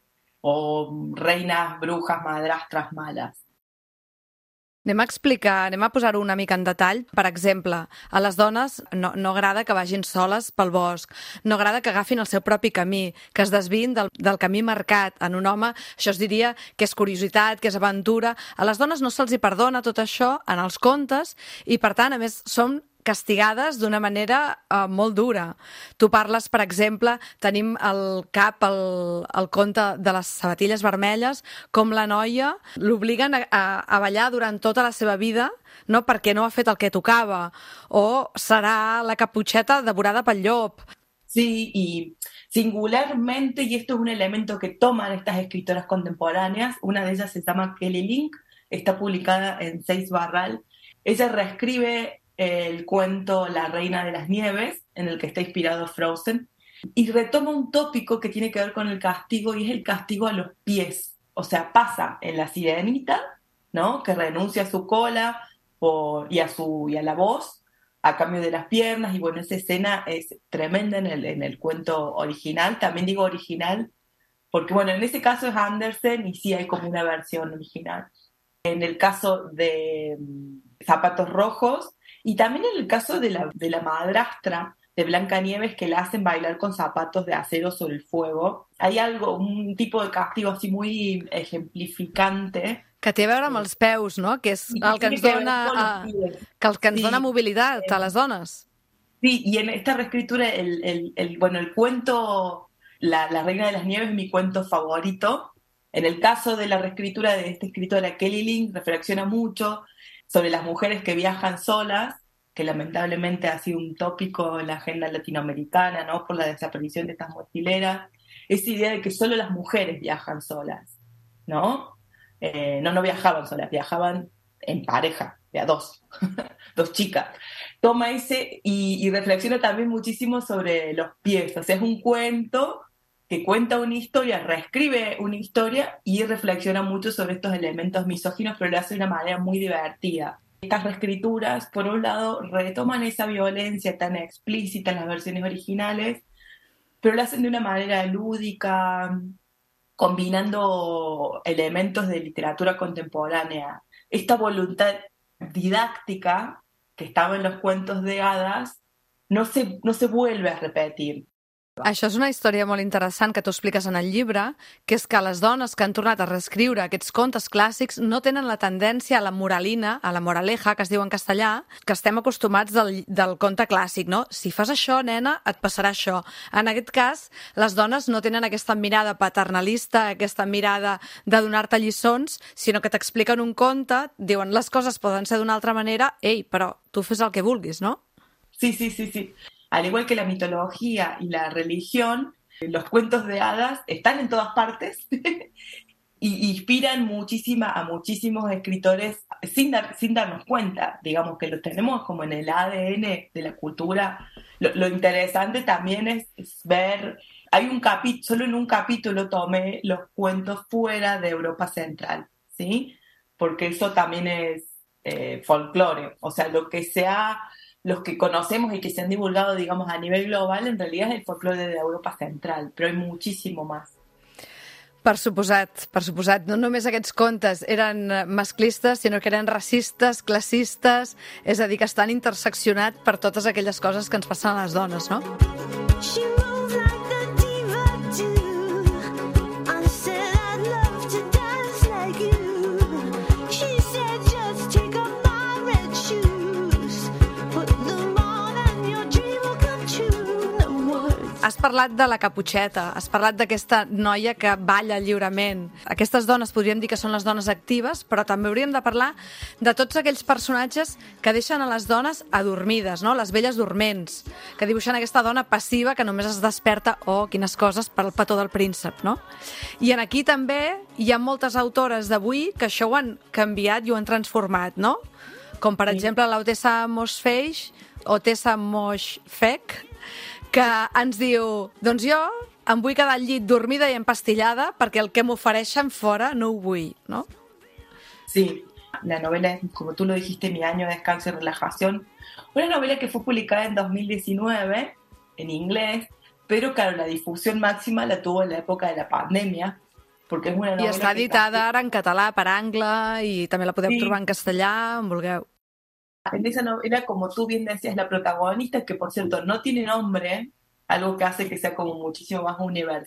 o reinas, brujas, madrastres malas. Anem a posar-ho una mica en detall. Per exemple, a les dones no agrada que vagin soles pel bosc, no agrada que agafin el seu propi camí, que es desviïn del camí marcat. En un home això es diria que és curiositat, que és aventura. A les dones no se'ls hi perdona tot això en els contes i, per tant, a més, són castigades d'una manera molt dura. Tu parles, per exemple, tenim al cap el conte de les sabatilles vermelles, com la noia l'obliguen a ballar durant tota la seva vida, no perquè no ha fet el que tocava, o serà la Caputxeta devorada pel llop. Sí, y singularmente, y esto es un elemento que toman estas escritoras contemporáneas, una de ellas se llama Kelly Link, está publicada en Seis Barral. Ella reescribe el cuento La Reina de las Nieves, en el que está inspirado Frozen, y retoma un tópico que tiene que ver con el castigo, y es el castigo a los pies. O sea, pasa en La Sirenita, ¿no? Que renuncia a su cola y a la voz a cambio de las piernas, y esa escena es tremenda en el cuento original. También digo original porque, en ese caso es Andersen y sí hay como una versión original. En el caso de Zapatos Rojos, y también en el caso de la madrastra de Blancanieves, que la hacen bailar con zapatos de acero sobre el fuego, hay un tipo de castigo así muy ejemplificante. Que té a veure amb els peus, no? Que és el que ens dona mobilitat a les dones. Sí, y en esta reescritura el cuento La Reina de las Nieves es mi cuento favorito. En el caso de la reescritura de esta escritora Kelly Link, reflexiona mucho sobre las mujeres que viajan solas, que lamentablemente ha sido un tópico en la agenda latinoamericana, ¿no? Por la desaparición de estas mochileras. esa idea de que solo las mujeres viajan solas, ¿no? No viajaban solas, viajaban en pareja, de a dos, dos chicas. Toma ese y reflexiona también muchísimo sobre los pies. O sea, es un cuento que cuenta una historia, reescribe una historia y reflexiona mucho sobre estos elementos misóginos, pero lo hace de una manera muy divertida. Estas reescrituras, por un lado, retoman esa violencia tan explícita en las versiones originales, pero lo hacen de una manera lúdica, combinando elementos de literatura contemporánea. Esta voluntad didáctica que estaba en los cuentos de hadas no se vuelve a repetir. Això és una història molt interessant que tu expliques en el llibre, que és que les dones que han tornat a reescriure aquests contes clàssics no tenen la tendència a la moralina, a la moraleja, que es diu en castellà, que estem acostumats del conte clàssic, no? Si fas això, nena, et passarà això. En aquest cas, les dones no tenen aquesta mirada paternalista, aquesta mirada de donar-te lliçons, sinó que t'expliquen un conte, diuen les coses poden ser d'una altra manera, ei, però tu fes el que vulguis, no? Sí. Al igual que la mitología y la religión, los cuentos de hadas están en todas partes y inspiran a muchísimos escritores sin darnos cuenta. Digamos que los tenemos como en el ADN de la cultura. Lo interesante también es ver... solo en un capítulo tomé los cuentos fuera de Europa Central, ¿sí? Porque eso también es folclore. O sea, los que conocemos y que se han divulgado, digamos, a nivel global, en realidad es el folclore de Europa Central, però hay muchísimo más. Per suposat. No només aquests contes eren masclistes, sinó que eren racistes, classistes, és a dir, que estan interseccionats per totes aquelles coses que ens passen a les dones, no? Has parlat de la Caputxeta, has parlat d'aquesta noia que balla lliurement. Aquestes dones podríem dir que són les dones actives, però també hauríem de parlar de tots aquells personatges que deixen a les dones adormides, no? Les velles dorments, que dibuixen aquesta dona passiva que només es desperta, quines coses, per al petó del príncep, no? I en aquí també hi ha moltes autores d'avui que això ho han canviat i ho han transformat, no? Com per exemple l'Otessa Moshfegh o Tessa Moshfegh, que ens diu, doncs jo em vull quedar al llit dormida y empastillada perquè el que m'ofereixen fora no ho vull, ¿no? Sí, la novela es, como tú lo dijiste, Mi año de descanso y relajación. Una novela que fue publicada en 2019 en inglés, pero claro, la difusión máxima la tuvo en la época de la pandemia, porque es una novela... I està editada ara en català per Angle i també la podeu trobar en castellà, on vulgueu. En esa novela, como tú bien decías, la protagonista, que por cierto no tiene nombre, algo que hace que sea como muchísimo más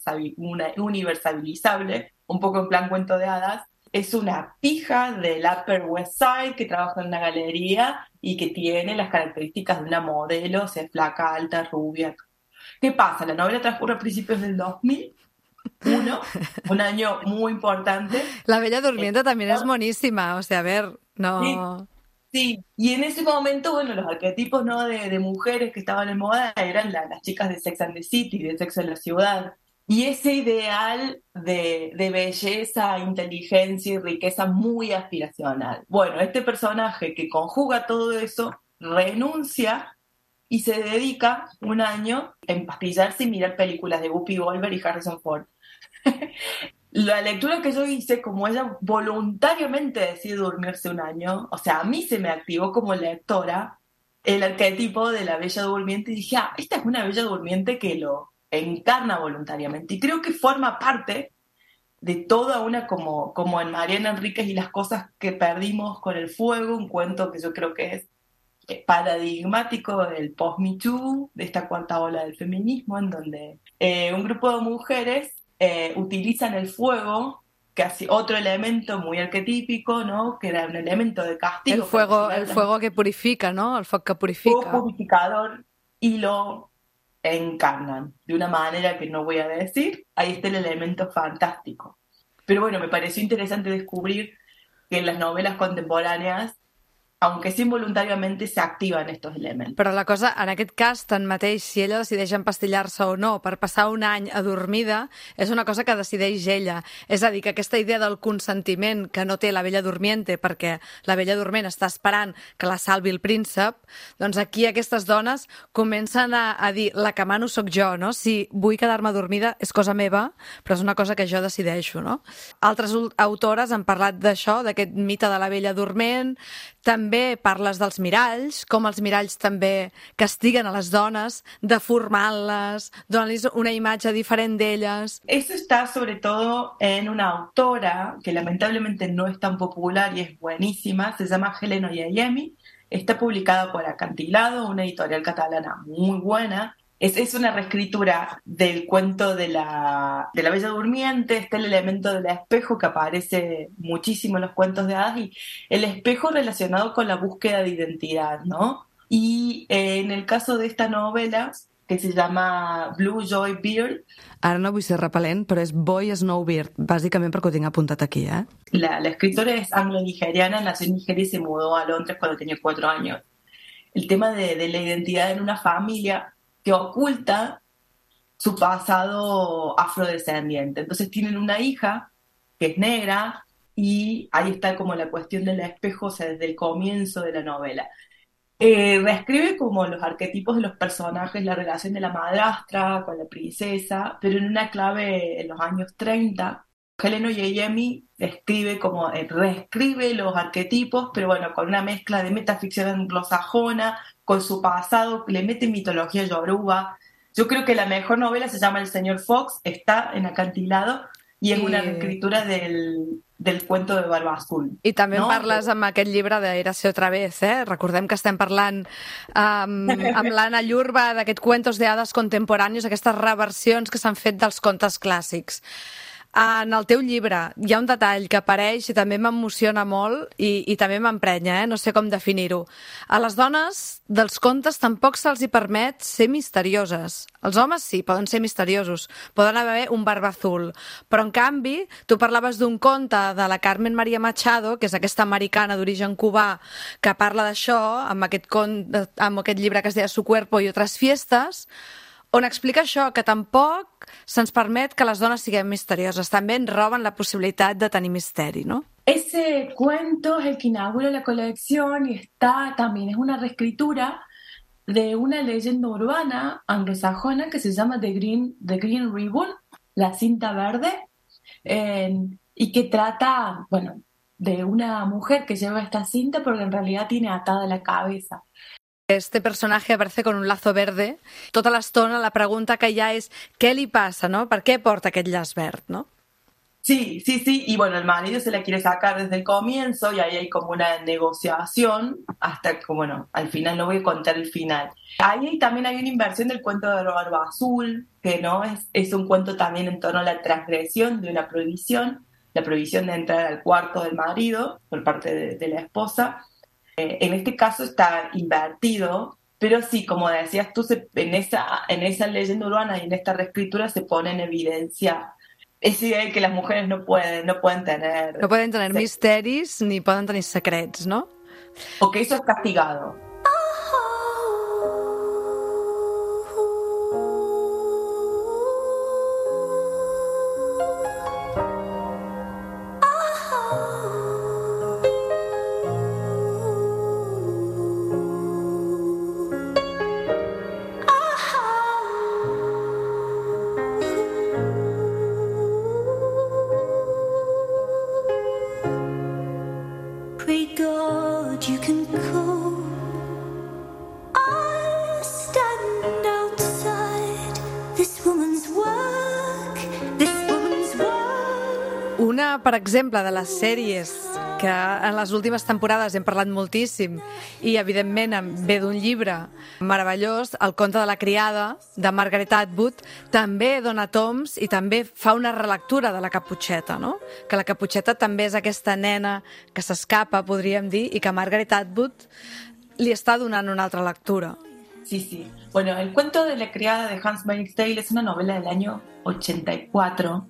universalizable, un poco en plan cuento de hadas, es una pija del Upper West Side que trabaja en una galería y que tiene las características de una modelo, o sea, flaca, alta, rubia. ¿Qué pasa? La novela transcurre a principios del 2001, un año muy importante. La Bella Durmiente también es monísima, o sea, a ver, no... Sí, y en ese momento, bueno, los arquetipos, ¿no?, de mujeres que estaban en moda eran las chicas de Sex and the City, de Sexo en la Ciudad. Y ese ideal de belleza, inteligencia y riqueza muy aspiracional. Bueno, este personaje que conjuga todo eso, renuncia y se dedica un año a empastillarse y mirar películas de Whoopi Goldberg y Harrison Ford. La lectura que yo hice, como ella voluntariamente decide dormirse un año, o sea, a mí se me activó como lectora el arquetipo de la bella durmiente y dije, esta es una bella durmiente que lo encarna voluntariamente. Y creo que forma parte de toda una, como en Mariana Enríquez y las cosas que perdimos con el fuego, un cuento que yo creo que es paradigmático del post-Me Too, de esta cuarta ola del feminismo, en donde un grupo de mujeres utilizan el fuego, que hace otro elemento muy arquetípico, ¿no?, que era un elemento de castigo. El fuego que purifica, ¿no? El fuego que purifica. Fuego purificador, y lo encarnan de una manera que no voy a decir. Ahí está el elemento fantástico. Pero bueno, me pareció interesante descubrir que en las novelas contemporáneas aunque sí involuntariamente, se activan estos elementos. Però la cosa, en aquest cas, tanmateix, si ella decideix empastillar-se o no per passar un any adormida, és una cosa que decideix ella. És a dir, que aquesta idea del consentiment que no té la Bella Durmiente perquè la Bella Dorment està esperant que la salvi el príncep, doncs aquí aquestes dones comencen a dir la que mano sóc jo, no? Si vull quedar-me dormida és cosa meva, però és una cosa que jo decideixo, no? Altres autores han parlat d'això, d'aquest mite de la Bella Dorment. També parles dels miralls, com els miralls també castiguen a les dones, deformant-les, donant-les una imatge diferent d'elles. Eso está sobre todo en una autora que lamentablemente no es tan popular y es buenísima, se llama Helen Oyeyemi, está publicada por Acantilado, una editorial catalana muy buena. Es una reescritura del cuento de la Bella Durmiente. Está el elemento del espejo que aparece muchísimo en los cuentos de hadas y el espejo relacionado con la búsqueda de identidad, ¿no? Y en el caso de esta novela, que se llama Blue Joy Beard... Ara no vull ser repel·lent, però és Boy Snowbeard, bàsicament perquè ho tinc apuntat aquí, ¿eh? La escritora es anglo-nigeriana, nació en Nigeria y se mudó a Londres cuando tenía 4 años. El tema de la identidad en una familia que oculta su pasado afrodescendiente. Entonces tienen una hija que es negra y ahí está como la cuestión del espejo, o sea, desde el comienzo de la novela. Reescribe como los arquetipos de los personajes, la relación de la madrastra con la princesa, pero en una clave en los años 30. Helen Oyeyemi reescribe los arquetipos, pero bueno, con una mezcla de metaficción anglosajona, con su pasado, le mete mitología yoruba. Yo creo que la mejor novela se llama El señor Fox, está en Acantilado y es una reescritura del cuento de Barba Azul. I també parles amb aquest llibre d'Érase otra vez, eh? Recordem que estem parlant amb l'Anna Llurba d'aquest Cuentos de Hadas contemporanis, aquestes reversions que s'han fet dels contes clàssics. En el teu llibre hi ha un detall que apareix i també m'emociona molt i també m'emprenya, no sé com definir-ho. A les dones dels contes tampoc se'ls hi permet ser misterioses. Els homes sí, poden ser misteriosos, poden haver un barba azul, però en canvi tu parlaves d'un conte de la Carmen María Machado, que és aquesta americana d'origen cubà que parla d'això, amb aquest llibre que es deia Su cuerpo y otras fiestas, on explica això, que tampoc se'ns permet que les dones siguem misterioses. També ens roben la possibilitat de tenir misteri, ¿no? Ese cuento es el que inaugura la colección y también es una reescritura de una leyenda urbana anglosajona que se llama The Green Ribbon, la cinta verde, y que trata, bueno, de una mujer que lleva esta cinta porque en realidad tiene atada la cabeza. Este personaje aparece con un lazo verde. Tota l'estona la pregunta que hi ha és què li passa, no? Per què porta aquest llaç verd, no? Sí, y bueno, el marido se la quiere sacar desde el comienzo y ahí hay como una negociación hasta que, bueno, al final no voy a contar el final. Ahí también hay una inversión del cuento de Barba Azul, que no es un cuento también en torno a la transgresión de una prohibición, la prohibición de entrar al cuarto del marido por parte de la esposa. En este caso está invertido, pero sí, como decías tú, en esa leyenda urbana y en esta reescritura se pone en evidencia esa idea de que las mujeres no pueden tener... No poden tenir misteris ni poden tenir secrets, no? O que eso es castigado. Una, per exemple, de les sèries que en les últimes temporades hem parlat moltíssim i, evidentment, ve d'un llibre meravellós, El conte de la criada, de Margaret Atwood, també dona toms i també fa una relectura de la Caputxeta, no? Que la Caputxeta també és aquesta nena que s'escapa, podríem dir, i que Margaret Atwood li està donant una altra lectura. Sí. Bueno, El cuento de la criada de Hans Magnus Tale es una novela del año 84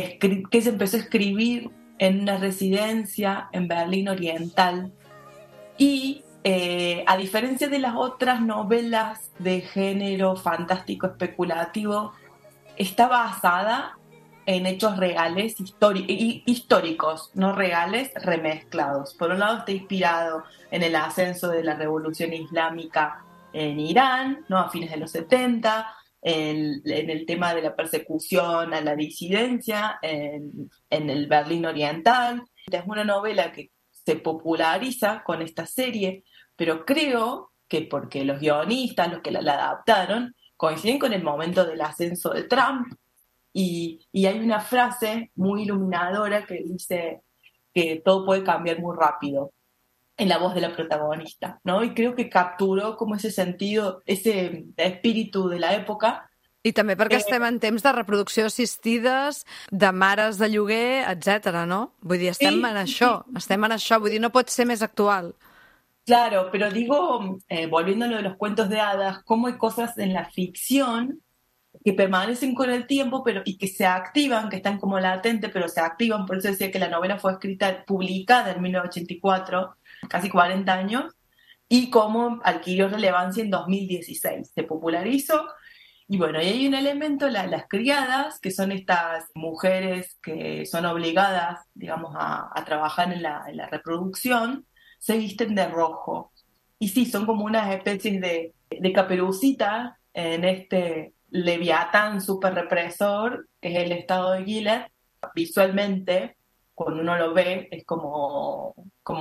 que se empezó a escribir en una residencia en Berlín Oriental Y a diferencia de las otras novelas de género fantástico especulativo, está basada en hechos reales, históricos, no reales, remezclados. Por un lado está inspirado en el ascenso de la revolución islámica en Irán, ¿no? A fines de los 70, en el tema de la persecución a la disidencia en el Berlín Oriental. Es una novela que se populariza con esta serie, pero creo que porque los guionistas, los que la adaptaron, coinciden con el momento del ascenso de Trump, y hay una frase muy iluminadora que dice que todo puede cambiar muy rápido en la voz de la protagonista, ¿no? Y creo que capturó como ese sentido, ese espíritu de la época. I també perquè estem en temps de reproducció assistides, de mares de lloguer, etc. ¿no? Vull dir, estem en això, vull dir, no pot ser més actual. Claro, pero digo, volviendo a lo de los cuentos de hadas, cómo hay cosas en la ficción que permanecen con el tiempo y que se activan, que están como latentes, pero se activan. Por eso decía que la novela fue publicada en 1984, casi 40 años, y cómo adquirió relevancia en 2016. Se popularizó. Y bueno, y hay un elemento, las criadas, que son estas mujeres que son obligadas, digamos, a trabajar en la reproducción, se visten de rojo. Y sí, son como unas especies de Caperucita en este leviatán súper represor, que es el estado de Gilead. Visualmente, cuando uno lo ve, es como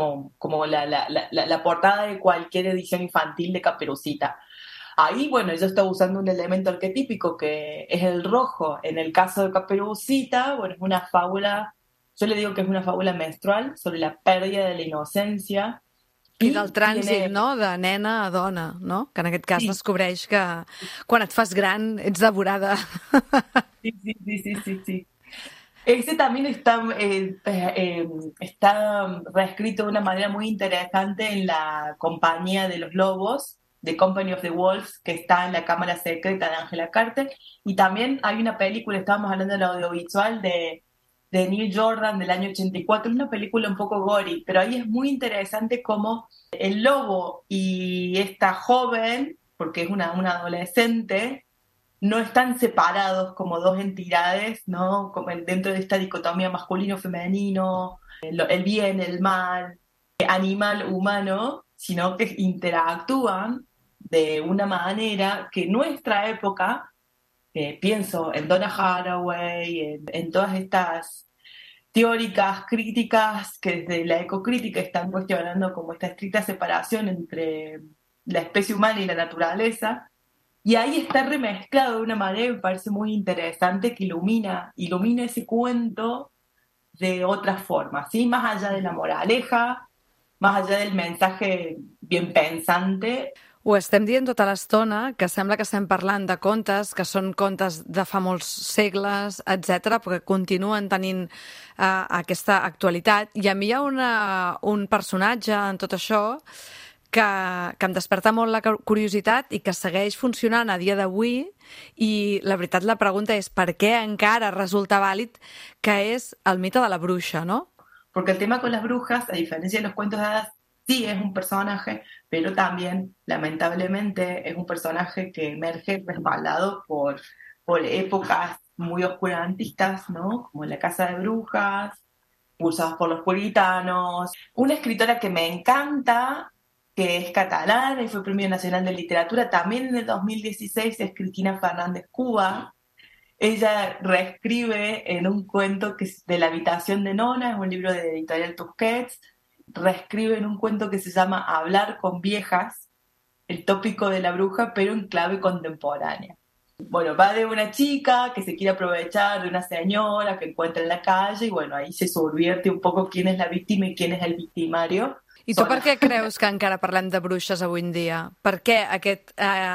la portada de cualquier edición infantil de Caperucita. Ahí, bueno, ella está usando un elemento arquetípico que es el rojo. En el caso de Caperucita, bueno, es una fábula, yo le digo que es una fábula menstrual sobre la pérdida de la inocencia. I del trànsit, no?, de nena a dona, no? Que en aquest cas descobreix que quan et fas gran ets devorada. Sí. Ese también está reescrito de una manera muy interesante en la Compañía de los Lobos, The Company of the Wolves, que está en la Cámara Secreta de Angela Carter. Y también hay una película, estábamos hablando del audiovisual de Neil Jordan del año 84, es una película un poco gory, pero ahí es muy interesante cómo el lobo y esta joven, porque es una adolescente, no están separados como dos entidades, ¿no? Como dentro de esta dicotomía masculino-femenino, el bien, el mal, animal-humano, sino que interactúan de una manera que nuestra época, pienso en Donna Haraway, en todas estas teóricas críticas que desde la ecocrítica están cuestionando como esta estricta separación entre la especie humana y la naturaleza, y ahí está remezclado de una manera que me parece muy interesante, que ilumina ese cuento de otra forma, ¿sí? Más allá de la moraleja, más allá del mensaje bien pensante. Ho estem dient tota l'estona, que sembla que estem parlant de contes, que són contes de fa molts segles, etc, però que continuen tenint aquesta actualitat. I a mi hi ha un personatge en tot això que em desperta molt la curiositat i que segueix funcionant a dia d'avui, i la veritat la pregunta és per què encara resulta vàlid, que és el mite de la bruixa, no? Porque el tema con las brujas, a diferencia de los cuentos de hadas, sí es un personaje, pero también, lamentablemente, es un personaje que emerge respaldado por épocas muy oscurantistas, ¿no? Como La Casa de Brujas, impulsadas por los puritanos. Una escritora que me encanta, que es catalana y fue Premio Nacional de Literatura, también en el 2016, es Cristina Fernández Cuba. Ella reescribe en un cuento que es de La habitación de Nona, es un libro de Editorial Tusquets, reescribe en un cuento que se llama Hablar con viejas, el tópico de la bruja, pero en clave contemporánea. Bueno, va de una chica que se quiere aprovechar de una señora que encuentra en la calle, y bueno, ahí se subvierte un poco quién es la víctima y quién és el victimario. I tu per què creus que encara parlem de bruixes avui en dia? Per què aquest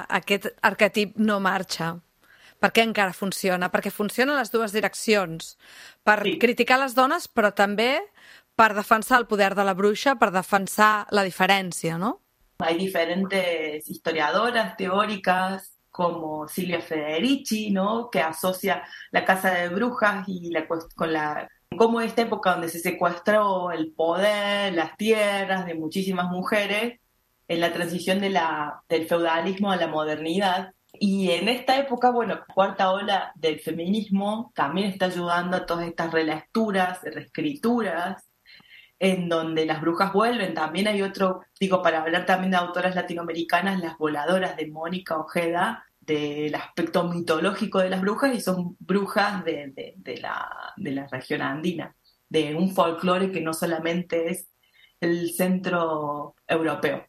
arquetip no marxa? Per què encara funciona? Perquè funciona en les dues direccions. Per criticar les dones, però també per defensar el poder de la bruixa, per defensar la diferència, ¿no? Hay diferentes historiadoras teóricas como Silvia Federici, ¿no? Que asocia la casa de brujas y con la Cómo esta época donde se secuestró el poder, las tierras de muchísimas mujeres, en la transición del feudalismo a la modernidad. Y en esta época, bueno, la cuarta ola del feminismo también está ayudando a todas estas relecturas, reescrituras, en donde las brujas vuelven. También hay otro, para hablar también de autoras latinoamericanas, Las Voladoras de Mónica Ojeda, del aspecto mitológico de las brujas, y son brujas de la región andina, de un folclore que no solamente es el centro europeo.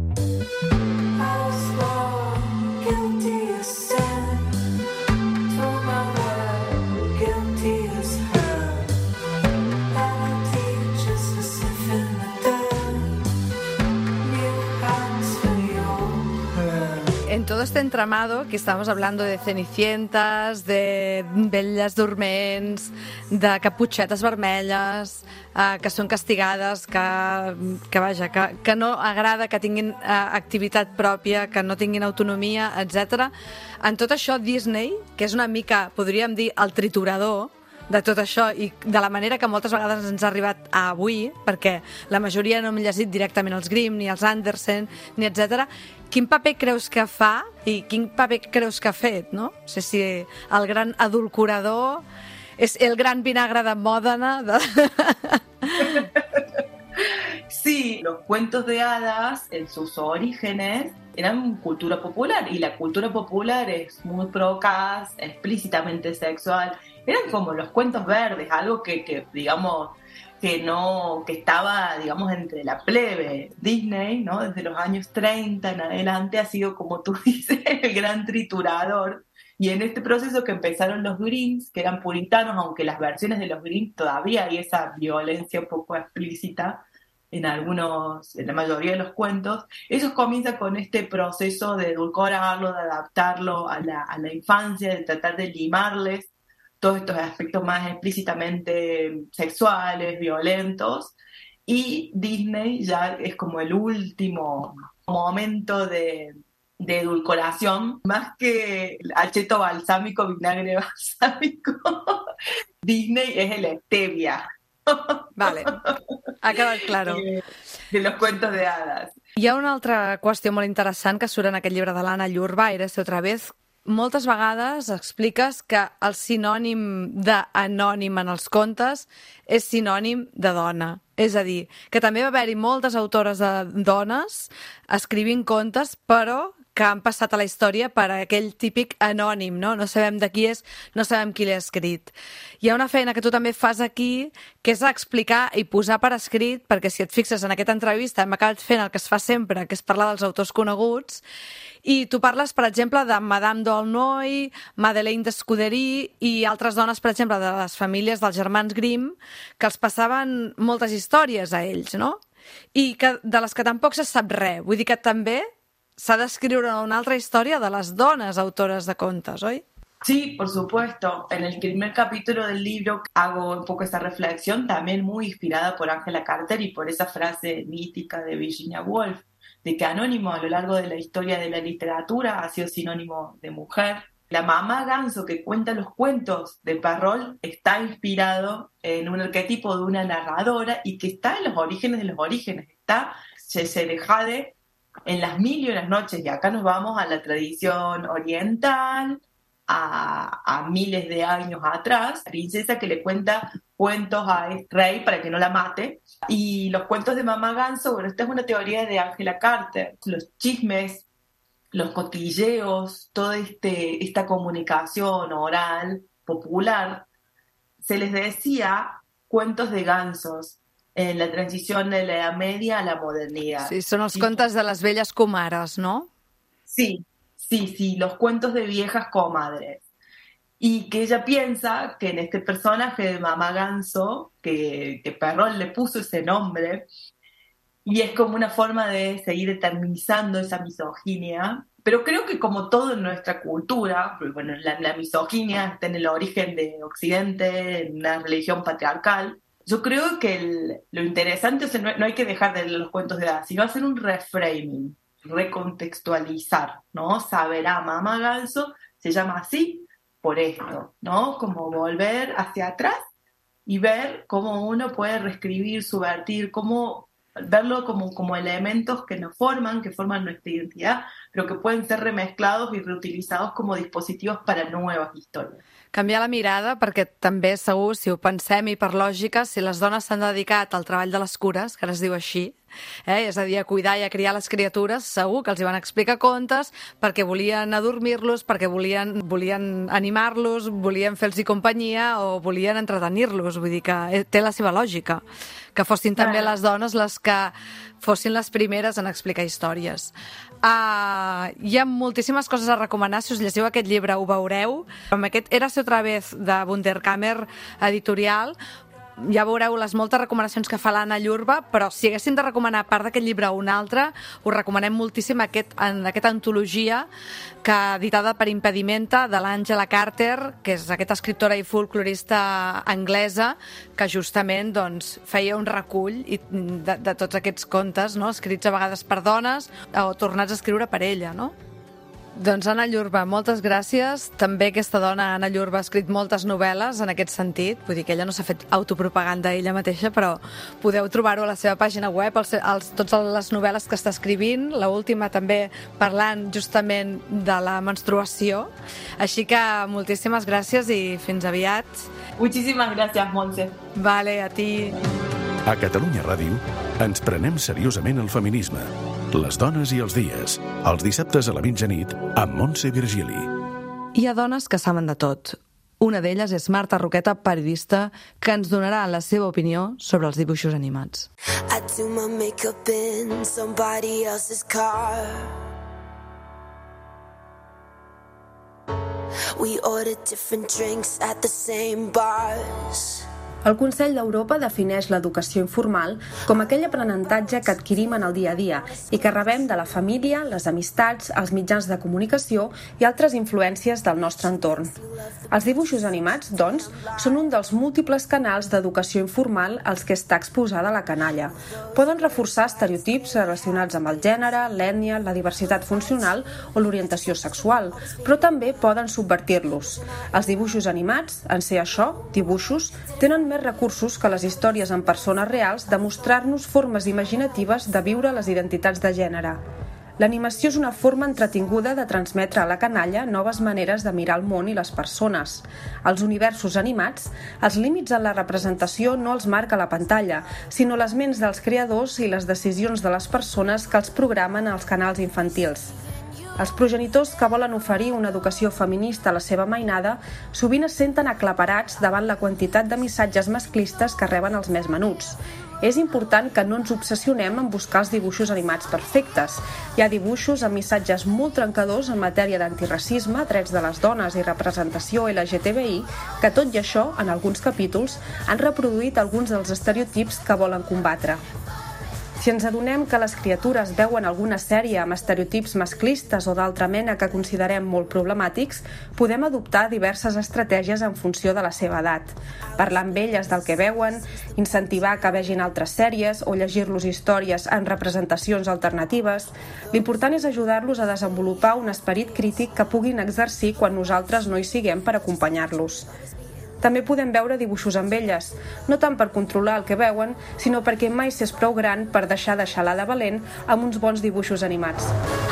En todo este entramado que estamos hablando de cenicientas, de belles dorments, de caputxetes vermelles, que són castigades, que no agrada que tinguin activitat pròpia, que no tinguin autonomia, etc. En tot això, Disney, que és una mica, podríem dir, el triturador de tot això, i de la manera que moltes vegades ens ha arribat a avui, perquè la majoria no hem llegit directament els Grimm, ni els Andersen, ni etc. Quin paper creus que fa i quin paper creus que ha fet, no? No sé si el gran edulcorador és el gran vinagre de Módena. Sí, los cuentos de hadas en sus orígenes eran cultura popular, y la cultura popular es muy provocaz, explícitamente sexual. Eran como los cuentos verdes, algo que digamos, que estaba, digamos, entre la plebe. Disney, ¿no? Desde los años 30 en adelante ha sido, como tú dices, el gran triturador. Y en este proceso que empezaron los Grimms, que eran puritanos, aunque las versiones de los Grimms todavía hay esa violencia un poco explícita en la mayoría de los cuentos, ellos comienzan con este proceso de edulcorarlo, de adaptarlo a la infancia, de tratar de limarles todos estos aspectos más explícitamente sexuales, violentos, y Disney ya es como el último momento de edulcoración, más que acheto balsámico, vinagre balsámico. Disney es el stevia. Vale, ha quedat claro. De los cuentos de hadas. Hi ha una altra qüestió molt interessant que surt en aquest llibre de l'Anna Llurba, Eres otra vez. Moltes vegades expliques que el sinònim d'anònim en els contes és sinònim de dona. És a dir, que també va haver-hi moltes autores de dones escrivint contes, però que han passat a la història per aquell típic anònim, no? No sabem de qui és, no sabem qui l'ha escrit. Hi ha una feina que tu també fas aquí, que és explicar i posar per escrit, perquè si et fixes en aquesta entrevista hem acabat fent el que es fa sempre, que és parlar dels autors coneguts, i tu parles, per exemple, de Madame d'Aulnoy, Madeleine d'Escudery i altres dones, per exemple, de les famílies dels germans Grimm, que els passaven moltes històries a ells, no? I de les que tampoc se sap res. Vull dir que també s'ha d'escriure una altra història de les dones autores de contes, oi? Sí, por supuesto. En el primer capítulo del libro hago un poco esta reflexión, también muy inspirada por Angela Carter y por esa frase mítica de Virginia Woolf, de que anónimo a lo largo de la historia de la literatura ha sido sinónimo de mujer. La mamá ganso que cuenta los cuentos de Perrault está inspirado en un arquetipo de una narradora y que está en los orígenes de los orígenes. Está Scheherazade en Las Mil y Unas Noches, y acá nos vamos a la tradición oriental, a miles de años atrás, princesa que le cuenta cuentos a este rey para que no la mate, y los cuentos de Mamá Ganso, bueno, esta es una teoría de Angela Carter, los chismes, los cotilleos, toda esta comunicación oral, popular, se les decía cuentos de gansos, en la transición de la Edad Media a la modernidad. Sí, són els contes de les velles comares, no? Sí, los cuentos de viejas comadres. Y que ella piensa que en este personaje de Mamá Ganso, que Perrault le puso ese nombre, y es como una forma de seguir eternizando esa misoginia. Pero creo que como todo en nuestra cultura, bueno, la misoginia está en el origen de Occidente, en una religión patriarcal. Yo creo que lo interesante es no hay que dejar de leer los cuentos de hadas, sino hacer un reframing, recontextualizar, ¿no? Saber, Mamá Ganso se llama así por esto, ¿no? Como volver hacia atrás y ver cómo uno puede reescribir, subvertir, cómo verlo como elementos que nos forman, que forman nuestra identidad, pero que pueden ser remezclados y reutilizados como dispositivos para nuevas historias. Canviar la mirada, perquè també segur, si ho pensem i per lògica, si les dones s'han dedicat al treball de les cures, que ara es diu així, és a dir, a cuidar i a criar les criatures, segur que els hi van explicar contes perquè volien adormir-los, perquè volien animar-los, volien fer-los companyia o volien entretenir-los. Vull dir que té la seva lògica, que fossin també les dones les que fossin les primeres en explicar històries. Hi ha moltíssimes coses a recomanar. Si us llegiu aquest llibre ho veureu. Amb aquest Érase otra vez de Wunderkammer editorial ja veureu les moltes recomanacions que fa l'Anna Llurba, però si haguéssim de recomanar a part d'aquest llibre un altre, us recomanem moltíssim aquesta antologia que editada per Impedimenta de l'Angela Carter, que és aquesta escriptora i folclorista anglesa que justament feia un recull de tots aquests contes, escrits a vegades per dones o tornats a escriure per ella, no? Doncs Anna Llurba, moltes gràcies. També aquesta dona, Anna Llurba, ha escrit moltes novel·les en aquest sentit. Vull dir que ella no s'ha fet autopropaganda ella mateixa, però podeu trobar-ho a la seva pàgina web, totes les novel·les que està escrivint, l'última també parlant justament de la menstruació. Així que moltíssimes gràcies i fins aviat. Muchísimas gracias, Montse. Vale, a ti. A Catalunya Ràdio ens prenem seriosament el feminisme. Les dones i els dies, els dissabtes a la mitjanit amb Montse Virgili. Hi ha dones que saben de tot. Una d'elles és Marta Roqueta, periodista, que ens donarà la seva opinió sobre els dibuixos animats. I do my makeup in somebody else's car. We order different drinks at the same bars. El Consell d'Europa defineix l'educació informal com aquell aprenentatge que adquirim en el dia a dia i que rebem de la família, les amistats, els mitjans de comunicació i altres influències del nostre entorn. Els dibuixos animats, doncs, són un dels múltiples canals d'educació informal als que està exposada la canalla. Poden reforçar estereotips relacionats amb el gènere, l'ètnia, la diversitat funcional o l'orientació sexual, però també poden subvertir-los. Els dibuixos animats, en ser això, dibuixos, tenen més recursos que les històries en persones reals de mostrar-nos formes imaginatives de viure les identitats de gènere. L'animació és una forma entretinguda de transmetre a la canalla noves maneres de mirar el món i les persones. Als universos animats, els límits en la representació no els marca la pantalla, sinó les ments dels creadors i les decisions de les persones que els programen als canals infantils. Els progenitors que volen oferir una educació feminista a la seva mainada sovint es senten aclaparats davant la quantitat de missatges masclistes que reben els més menuts. És important que no ens obsessionem en buscar els dibuixos animats perfectes. Hi ha dibuixos amb missatges molt trencadors en matèria d'antiracisme, drets de les dones i representació LGTBI, que tot i això, en alguns capítols, han reproduït alguns dels estereotips que volen combatre. Si ens adonem que les criatures veuen alguna sèrie amb estereotips masclistes o d'altra mena que considerem molt problemàtics, podem adoptar diverses estratègies en funció de la seva edat. Parlar amb elles del que veuen, incentivar que vegin altres sèries o llegir-los històries en representacions alternatives. L'important és ajudar-los a desenvolupar un esperit crític que puguin exercir quan nosaltres no hi siguem per acompanyar-los. També podem veure dibuixos amb elles, no tant per controlar el que veuen, sinó perquè mai s'és prou gran per deixar de xalar de valent amb uns bons dibuixos animats.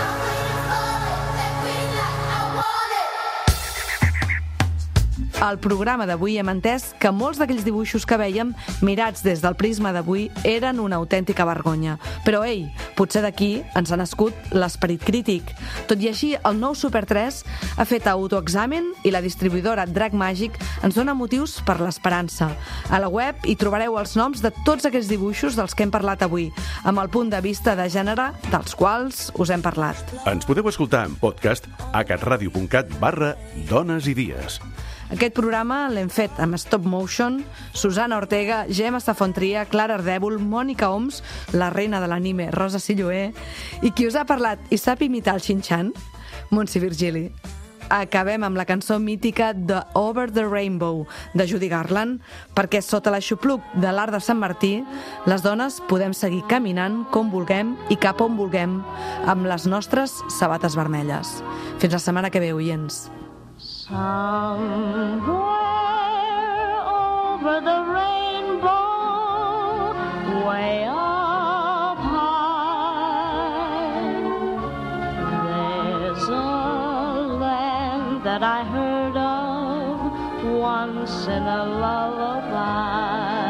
Al programa d'avui hem entès que molts d'aquells dibuixos que vèiem, mirats des del prisma d'avui, eren una autèntica vergonya. Però, ei, potser d'aquí ens ha nascut l'esperit crític. Tot i així, el nou Super 3 ha fet autoexamen i la distribuïdora Drac Màgic ens dona motius per l'esperança. A la web hi trobareu els noms de tots aquells dibuixos dels que hem parlat avui, amb el punt de vista de gènere dels quals us hem parlat. Ens podeu escoltar en podcast a catradio.cat/dones i dies. Aquest programa l'hem fet amb stop motion, Susana Ortega, Gemma Stafontria, Clara Ardèvol, Mònica Oms, la reina de l'anime Rosa Silloé, i qui us ha parlat i sap imitar el Shin-Chan? Montse Virgili. Acabem amb la cançó mítica de Over the Rainbow, de Judy Garland, perquè sota l'aixopluc de l'Arc de Sant Martí, les dones podem seguir caminant com vulguem i cap on vulguem, amb les nostres sabates vermelles. Fins la setmana que ve, oients. Somewhere over over the rainbow, way up high. There's a land that I heard of once in a lullaby.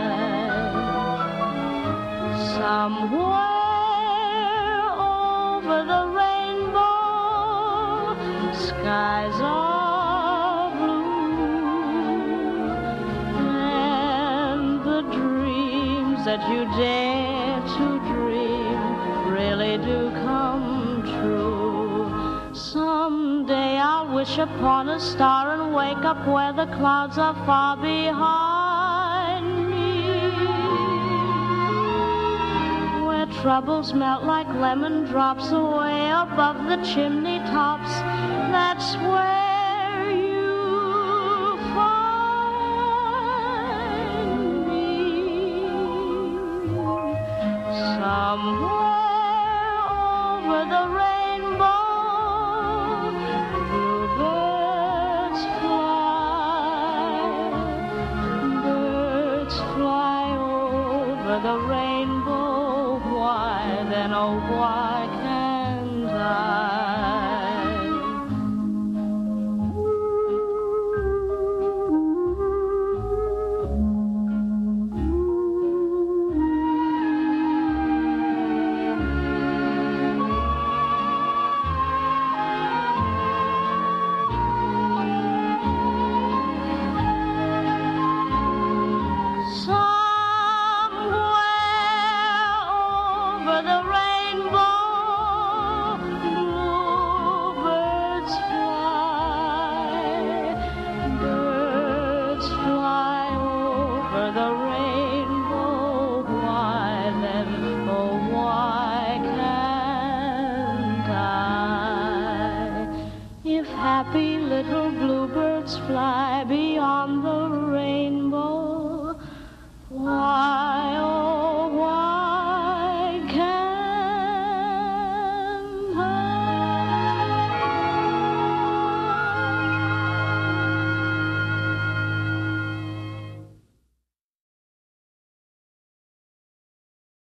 Somewhere over the rainbow, skies are blue, and the dreams that you dare to dream really do come true. Someday I'll wish upon a star and wake up where the clouds are far behind me, where troubles melt like lemon drops away above the chimney tops. That's where you find me. Somewhere over the rainbow, bluebirds fly. Birds fly over the rainbow. Why then, oh why can't I? Happy little bluebirds fly beyond the rainbow. Why?